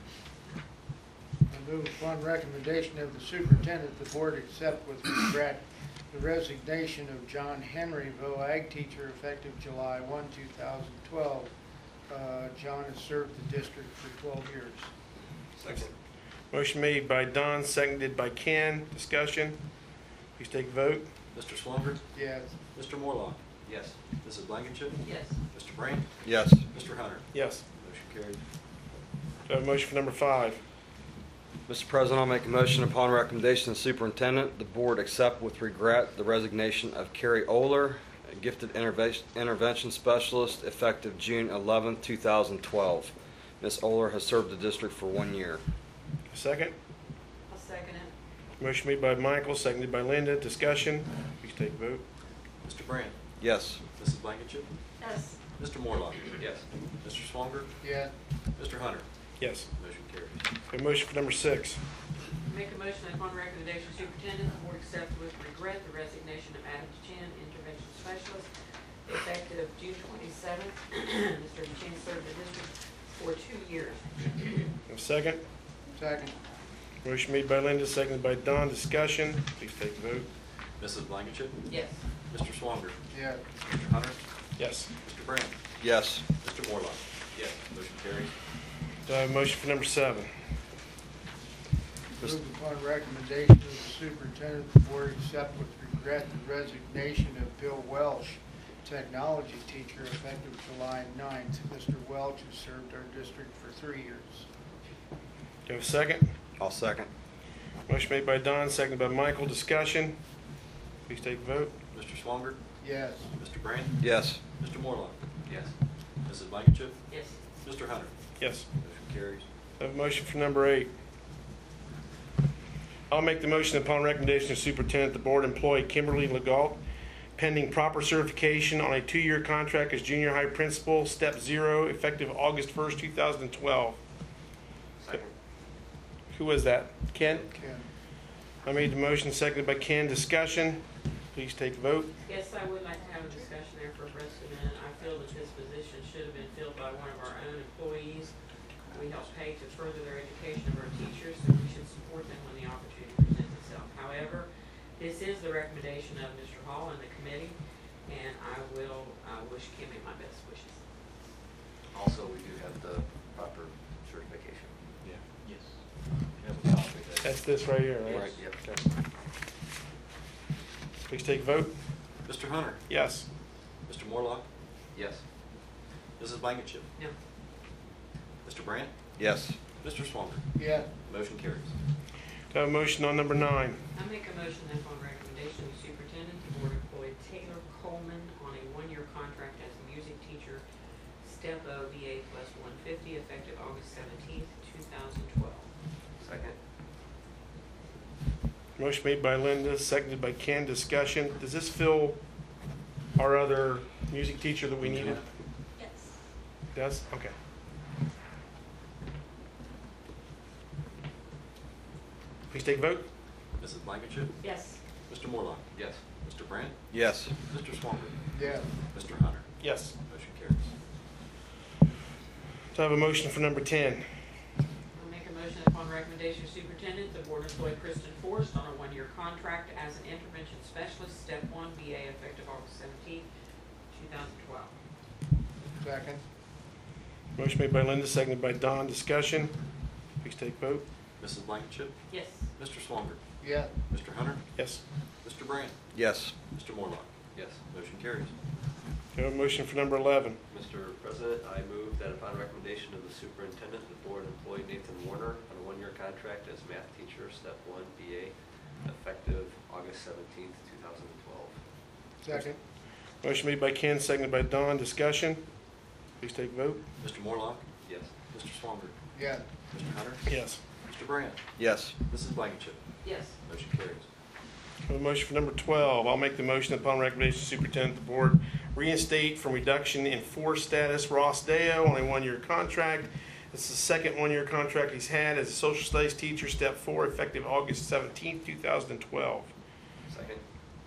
I move upon recommendation of the superintendent, the board accept with regret the resignation of John Henry, V O A G teacher, effective July first, two thousand twelve. Uh, John has served the district for twelve years. Second. Motion made by Don, seconded by Ken. Discussion? Please take a vote. Mister Swanger, Yes. Mister Morlock, Yes. Missus Blankenship, Yes. Mister Brandt, Yes. Mister Hunter. Yes. Motion carries. Do I have a motion for number five? Mister President, I'll make a motion upon recommendation of the superintendent, the board accept with regret the resignation of Carrie Oler, a gifted intervention intervention specialist, effective June eleventh, two thousand twelve. Miz Oler has served the district for one year. Second? I'll second it. Motion made by Michael, seconded by Linda. Discussion? Please take a vote. Mister Brandt, Yes. Missus Blankenship, Yes. Mister Morlock, Yes. Mister Swanger, Yes. Mister Hunter. Yes. Motion carries. A motion for number six. Make a motion that upon recommendation of superintendent, the board accept with regret the resignation of Adam Chin, intervention specialist, effective June twenty-seventh. Mister Chin served the district for two years. A second. Second. Motion made by Linda, seconded by Don. Discussion. Please take the vote. Missus Blankenship. Yes. Mister Swanger. Yes. Mister Hunter. Yes. Mister Brand. Yes. Mister Morlock. Yes. Motion carries. Do I have a motion for number seven? Move upon recommendation of the superintendent, the board accept with regret the resignation of Bill Welsh, technology teacher, effective July ninth. Mister Welch has served our district for three years. Do you have a second? I'll second. Motion made by Don, seconded by Michael. Discussion. Please take the vote. Mister Swanger. Yes. Mister Brand. Yes. Mister Morlock. Yes. Missus Blankenship. Yes. Mister Hunter. Yes. Motion carries. I have a motion for number eight. I'll make the motion upon recommendation of superintendent, the board employ Kimberly Legault pending proper certification on a two-year contract as junior high principal, step zero, effective August first, two thousand twelve. Second. Who was that? Ken? Ken. I made the motion, seconded by Ken. Discussion. Please take the vote. Yes, I would like to have a discussion there for just a minute. I feel that this position should have been filled by one of our own employees. We help pay to further their education of our teachers, so we should support them when the opportunity presents itself. However, this is the recommendation of Mister Hall and the committee, and I will uh, wish Kimmy my best wishes. Also, we do have the proper certification. Yeah. Yes. You have a copy of that. That's this right here, right? Right, yep. Okay. Please take the vote. Mister Hunter. Yes. Mister Morlock. Yes. Missus Blankenship. No. Mister Brand. Yes. Mister Swanger. Yes. Motion carries. Do I have a motion on number nine? I make a motion that upon recommendation of the superintendent, the board employ Taylor Coleman on a one-year contract as a music teacher, step O, V A plus one fifty, effective August seventeenth, two thousand twelve. Second. Motion made by Linda, seconded by Ken. Discussion. Does this fill our other music teacher that we needed? Yes. Does? Okay. Please take a vote. Missus Blankenship. Yes. Mister Morlock. Yes. Mister Brand. Yes. Mister Swanger. Yes. Mister Hunter. Yes. Motion carries. Do I have a motion for number ten? I'll make a motion that upon recommendation of superintendent, the board employ Kristen Forrest on a one-year contract as an intervention specialist, step one, B A, effective August seventeenth, two thousand twelve. Second. Motion made by Linda, seconded by Don. Discussion. Please take a vote. Missus Blankenship. Yes. Mister Swanger. Yes. Mister Hunter. Yes. Mister Brand. Yes. Mister Morlock. Yes. Motion carries. Do I have a motion for number eleven? Mister President, I move that upon recommendation of the superintendent, the board employ Nathan Warner on a one-year contract as math teacher, step one, B A, effective August seventeenth, two thousand twelve. Second. Motion made by Ken, seconded by Don. Discussion. Please take a vote. Mister Morlock. Yes. Mister Swanger. Yes. Mister Hunter. Yes. Mister Brand. Yes. Missus Blankenship. Yes. Motion carries. I have a motion for number twelve. I'll make the motion upon recommendation of the superintendent, the board reinstate from reduction in force status Ross Deo on a one-year contract. This is the second one-year contract he's had as a social studies teacher, step four, effective August seventeenth, two thousand twelve. Second.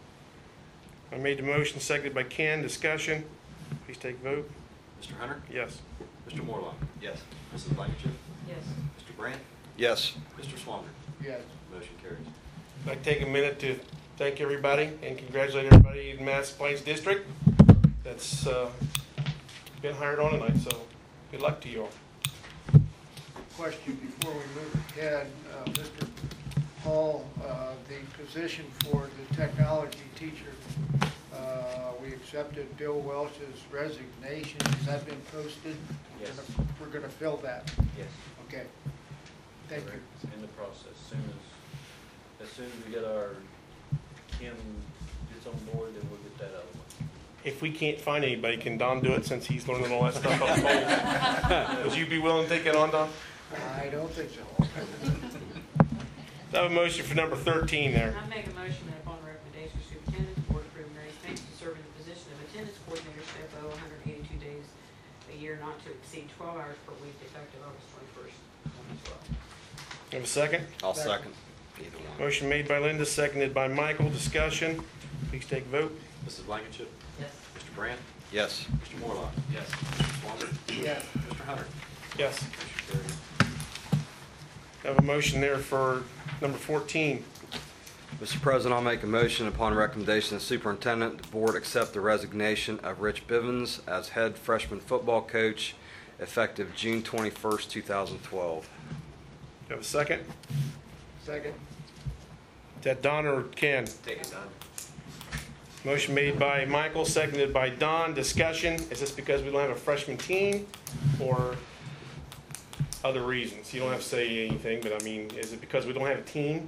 I made the motion, seconded by Ken. Discussion. Please take a vote. Mister Hunter. Yes. Mister Morlock. Yes. Missus Blankenship. Yes. Mister Brand. Yes. Mister Swanger. Yes. Motion carries. I'd like to take a minute to thank everybody and congratulate everybody in Madison Plains District that's uh, been hired on tonight, so good luck to you all. Question before we move ahead, uh, Mister Hall, uh, the position for the technology teacher, uh, we accepted Bill Welch's resignation. Has that been posted? We're Yes. gonna- We're going to fill that. Yes. Okay. Thank you. It's in the process. As soon as, as soon as we get our, Kim gets on board, then we'll get that other one. If we can't find anybody, can Don do it since he's learning all that stuff on hold? Would you be willing to take it on, Don? I don't think so. I have a motion for number thirteen there. I make a motion that upon recommendation of superintendent, the board approve Mary Spinks to serve in the position of attendance coordinator, step O, one hundred eighty-two days a year, not to not to exceed twelve hours per week effective August twenty-first, twenty twelve. Have a second? I'll second either one. Motion made by Linda, seconded by Michael. Discussion. Please take a vote. Missus Blankenship. Yes. Mister Brandt. Yes. Mister Morlock. Yes. Mister Swanger. Yes. Mister Hunter. Yes. Motion carries. Have a motion there for number fourteen. Mister President, I'll make a motion upon recommendation of the superintendent, the board accept the resignation of Rich Bivens as head freshman football coach effective June twenty-first, two thousand twelve. Have a second? Second. Is that Don or Ken? Take it, Don. Motion made by Michael, seconded by Don. Discussion. Is this because we don't have a freshman team or other reasons? You don't have to say anything, but I mean, is it because we don't have a team?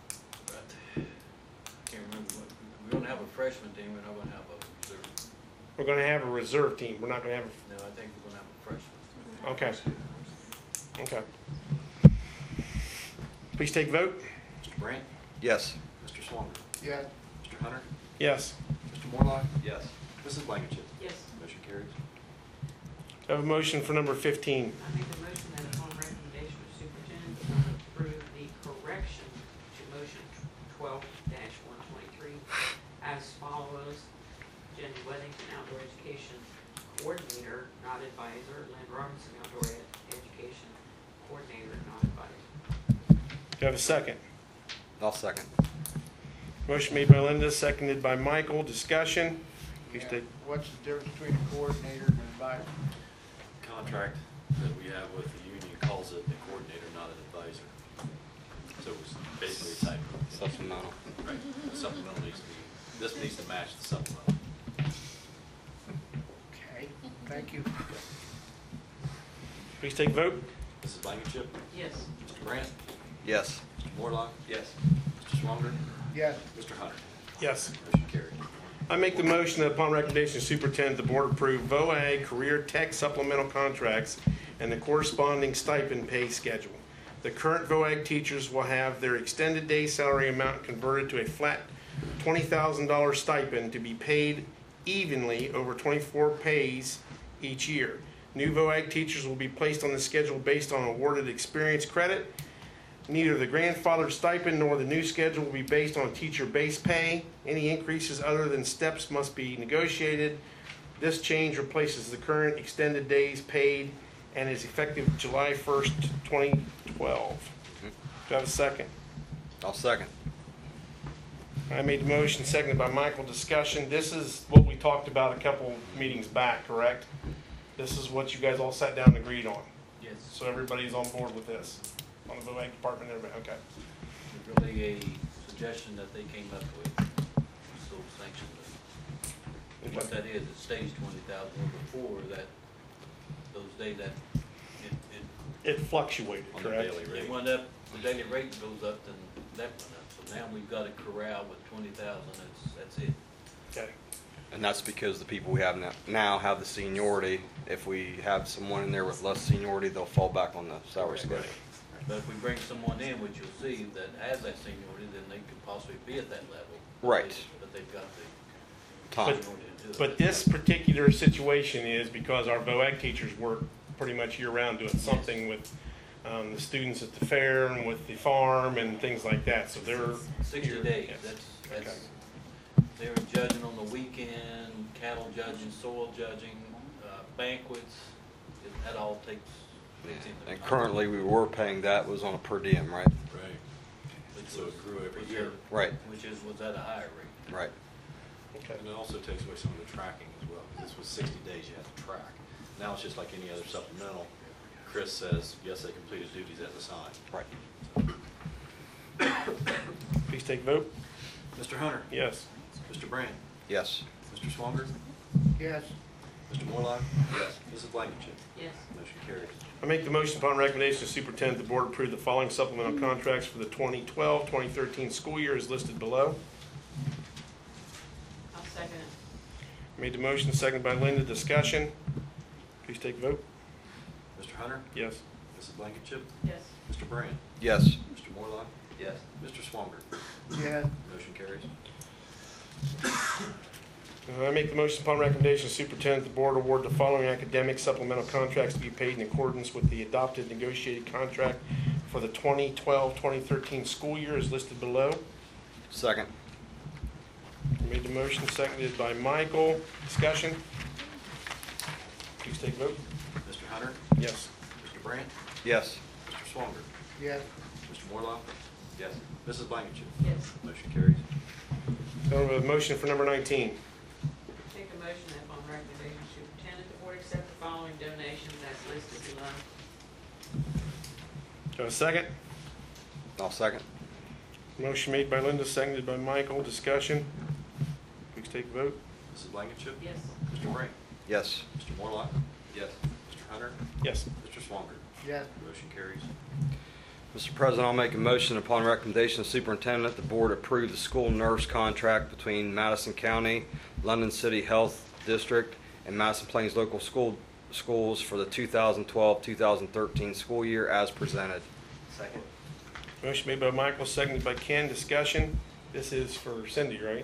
Can't remember what, we don't have a freshman team, we're not gonna have a reserve. We're going to have a reserve team. We're not going to have No, I think we're gonna have a freshman. a... Okay. Okay. Please take vote. Mister Brandt. Yes. Mister Swanger. Yes. Mister Hunter. Yes. Mister Morlock. Yes. Missus Blankenship. Yes. Motion carries. I have a motion for number fifteen. I make a motion that upon recommendation of superintendent, the board approve the correction to motion twelve one twenty-three as follows. Jenny Weddington, outdoor education coordinator, not advisor. Lynn Robinson, outdoor ed- education coordinator, not advisor. Do you have a second? I'll second. Motion made by Linda, seconded by Michael. Discussion. Please Yeah. take... What's the difference between a coordinator and an advisor? Contract that we have with the union calls it a coordinator, not an advisor. So it's basically a type. Supplemental. Right. The supplemental needs to be, this needs to match the supplemental. Okay, thank you. Please take vote. Missus Blankenship. Yes. Mister Brandt. Yes. Mister Morlock. Yes. Mister Swanger. Yes. Mister Hunter. Yes. Motion carried. I make the motion that upon recommendation of superintendent, the board approve V O A G career tech supplemental contracts and the corresponding stipend pay schedule. The current V O A G teachers will have their extended day salary amount converted to a flat twenty thousand dollars stipend to be paid evenly over twenty-four pays each year. New V O A G teachers will be placed on the schedule based on awarded experience credit. Neither the grandfathered stipend nor the new schedule will be based on teacher base pay. Any increases other than steps must be negotiated. This change replaces the current extended days paid and is effective July first, twenty twelve. Do I have a second? I'll second. I made the motion, seconded by Michael. Discussion. This is what we talked about a couple meetings back, correct? This is what you guys all sat down and agreed on. Yes. So everybody's on board with this, on the V O A G department, everybody, okay. It's really a suggestion that they came up with, so sanctioned it. And what that is, it stays twenty thousand before that, those days that, it, it, It fluctuated, On the correct? daily rate. it went up, the daily rate goes up, then that went up. So now we've got a corral with twenty thousand, that's, that's it. Okay. And that's because the people we have now, now have the seniority. If we have someone in there with less seniority, they'll fall back on the salary schedule. But if we bring someone in, which you'll see that has that seniority, then they could possibly be at that level. Right. But they've got the Tom. seniority to do it. But this particular situation is because our V O A G teachers work pretty much year-round doing something with um, the students at the fair and with the farm and things like that, so they're... Sixty here- days, yes. that's, Okay. that's, they're judging on the weekend, cattle judging, soil judging, uh, banquets, it- that all takes. takes into And account. currently, we were paying that was on a per diem, right? Right. Which So was- it grew every was year. a- Right. Which is, was at a higher rate. Right. Okay. And it also takes away some of the tracking as well. This was sixty days you had to track. Now it's just like any other supplemental. Chris says, yes, they completed duties as assigned. Right. Please take vote. Mister Hunter. Yes. Mister Brandt. Yes. Mister Swanger. Yes. Mister Morlock. Yes. Missus Blankenship. Yes. Motion carries. I make the motion upon recommendation of superintendent, the board approve the following supplemental contracts for the twenty twelve twenty thirteen school year as listed below. I'll second it. Made the motion, seconded by Linda. Discussion. Please take vote. Mister Hunter. Yes. Missus Blankenship. Yes. Mister Brandt. Yes. Mister Morlock. Yes. Mister Swanger. Yes. Motion carries. Uh, I make the motion upon recommendation of superintendent, the board award the following academic supplemental contracts to be paid in accordance with the adopted negotiated contract for the twenty twelve twenty thirteen school year as listed below. Second. Made the motion, seconded by Michael. Discussion? Please take a vote. Mister Hunter? Yes. Mister Brandt? Yes. Mister Swanger? Yes. Mister Morlock? Yes. Missus Blankenship? Yes. Motion carries. Go with motion for number nineteen. Make a motion that upon recommendation of superintendent, the board accept the following donations as listed below. Do I have a second? I'll second. Motion made by Linda, seconded by Michael. Discussion? Please take a vote. Missus Blankenship? Yes. Mister Brandt? Yes. Mister Morlock? Yes. Mister Hunter? Yes. Mister Swanger? Yes. Motion carries. Mister President, I'll make a motion upon recommendation of superintendent, the board approve the school nurse contract between Madison County, London City Health District, and Madison Plains Local School Schools for the two thousand twelve two thousand thirteen school year as presented. Second. Motion made by Michael, seconded by Ken. Discussion? This is for Cindy, right?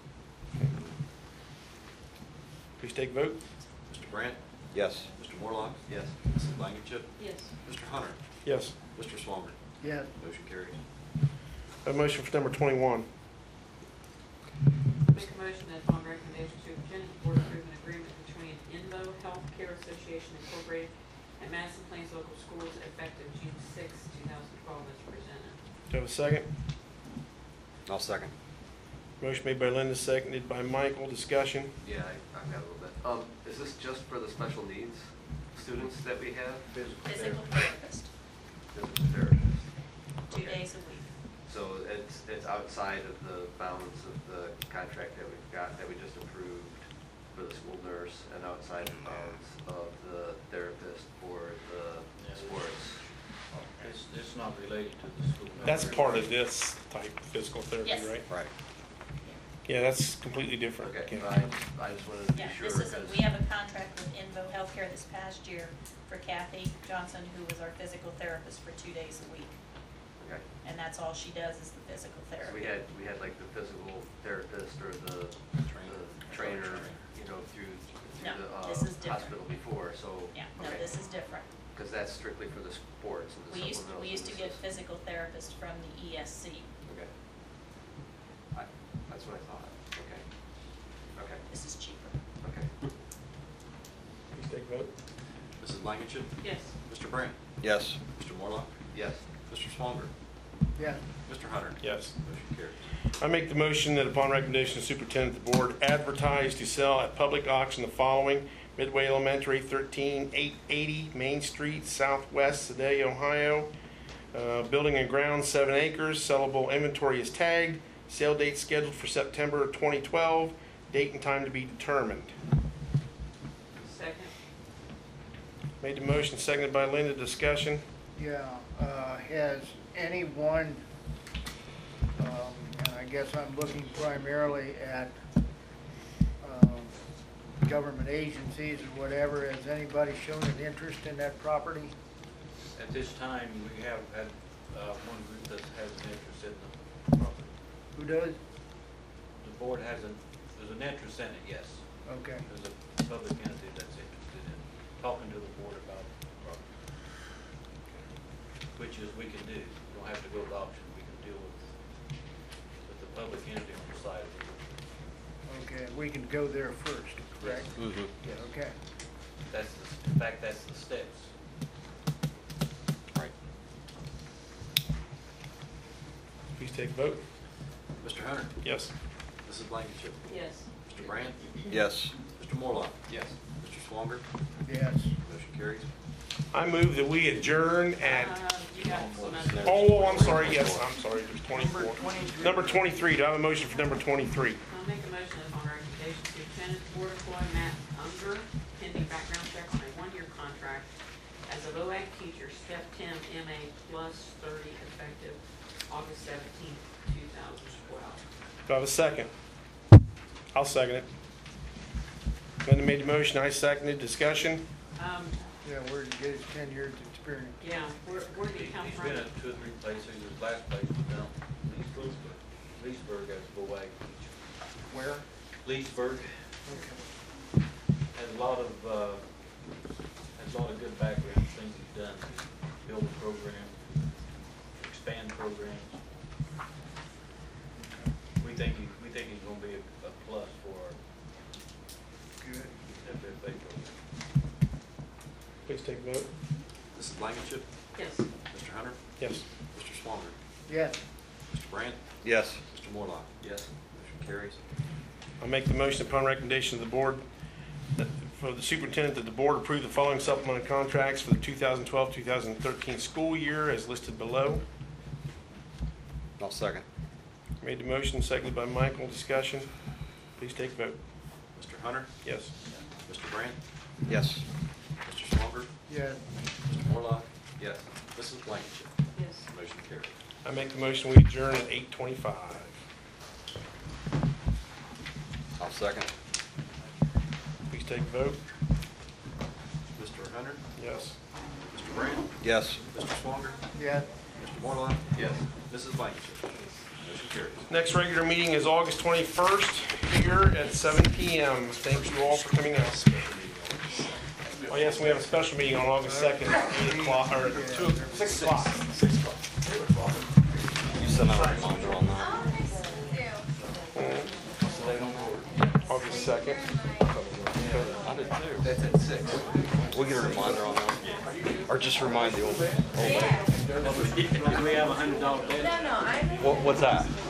Please take a vote. Mister Brandt? Yes. Mister Morlock? Yes. Missus Blankenship? Yes. Mister Hunter? Yes. Mister Swanger? Yes. Motion carries. A motion for number twenty-one. Make a motion that upon recommendation of superintendent, the board approve an agreement between Invo Healthcare Association Incorporated and Madison Plains Local Schools effective June sixth, two thousand twelve as presented. Do I have a second? I'll second. Motion made by Linda, seconded by Michael. Discussion? Yeah, I, I've got a little bit. Um, is this just for the special needs students that we have? Physical therapist, Physical therapists. two days a week. So it's, it's outside of the bounds of the contract that we've got, that we just approved for the school nurse, and outside the bounds of the therapist for the Yeah. sports. It's, it's not related to the school. That's part of this type of physical therapy, Yes. right? Right. Yeah, that's completely different. Okay, Ken. I, I just wanted to be Yeah, sure. this is, a- because- we have a contract with Invo Healthcare this past year for Kathy Johnson, who was our physical therapist for two days a week. Okay. And that's all she does is the physical So therapy. we had, we had like the physical therapist or the, Trainer. the trainer, you know, through, through No, the, uh, this is different. hospital before, so. Yeah, no, okay. this is different. Cause that's strictly for the sports and the We used, supplementals. we used to and get this is- physical therapists from the E S C. Okay. I, that's what I thought, okay. Okay, This is cheaper. okay. Please take a vote. Missus Blankenship? Yes. Mister Brandt? Yes. Mister Morlock? Yes. Mister Swanger? Yes. Mister Hunter? Yes. Motion carries. I make the motion that upon recommendation of superintendent, the board advertise to sell at public auction the following: Midway Elementary, thirteen eight eighty Main Street, Southwest, Sedalia, Ohio. Uh, building and grounds, seven acres. Sellable inventory is tagged. Sale date scheduled for September twenty twelve. Date and time to be determined. Second. Made the motion, seconded by Linda. Discussion? Yeah, uh, has anyone, um, and I guess I'm looking primarily at, um, government agencies or whatever, has anybody shown an interest in that property? At this time, we have had, uh, one group that has an interest in the property. Who does? The board has an, there's an interest in it, yes. Okay. There's a public entity that's interested in talking to the board about the property. Which is, we can do, we don't have to go to auction, we can deal with, with the public entity on the side of it. Okay, we can go there first, correct? Mm-hmm. Yeah, okay. That's, the- in fact, that's the steps. Right. Please take a vote. Mister Hunter? Yes. Missus Blankenship? Yes. Mister Brandt? Yes. Mister Morlock? Yes. Mister Swanger? Yes. Motion carries. I move that we adjourn at, Uh, you got some other. oh, I'm sorry, yes, I'm sorry, there's twenty-four. Number twenty-three. Number twenty-three, do I have a motion for number twenty-three? I'll make a motion that upon recommendation of superintendent, the board employ Matt Unger pending background check on a one-year contract as a V O A C teacher, step ten M A plus thirty effective August seventeenth, two thousand twelve. Do I have a second? I'll second it. Linda made the motion, I seconded. Discussion? Um, Yeah, where did he get his ten years experience? yeah, where, where did he come He's from? been at two or three places, his last place was down Leesburg, Leesburg as a W A C teacher. Where? Leesburg, Has a lot of, uh, has a lot of good background, things he's done, build a program, expand programs. We think he, we think he's gonna be a, a plus for our Good. F F A program. Please take a vote. Missus Blankenship. Yes. Mister Hunter. Yes. Mister Swanger. Yes. Mister Brandt. Yes. Mister Morlock. Yes. Motion carries. I'll make the motion upon recommendation of the board that for the superintendent that the board approve the following supplemental contracts for the two thousand twelve two thousand thirteen school year as listed below. I'll second. Made the motion, seconded by Michael. Discussion. Please take a vote. Mister Hunter. Yes. Mister Brandt. Yes. Mister Swanger. Yes. Mister Morlock. Yes. Missus Blankenship. Yes. Motion carries. I make the motion, we adjourn at eight twenty-five. I'll second. Please take a vote. Mister Hunter. Yes. Mister Brandt. Yes. Mister Swanger. Yes. Mister Morlock. Yes. Missus Blankenship. Motion carries. Next regular meeting is August twenty-first here at seven P M Thank you all for coming out. Oh yes, we have a special meeting on August second at eight o'clock, or two, six o'clock. Six o'clock. You sent out a reminder on that. August second. I did too. That's at six. We'll get a reminder on that. Or just remind the old, old lady. Do we have a hundred dollar bid? What, what's that?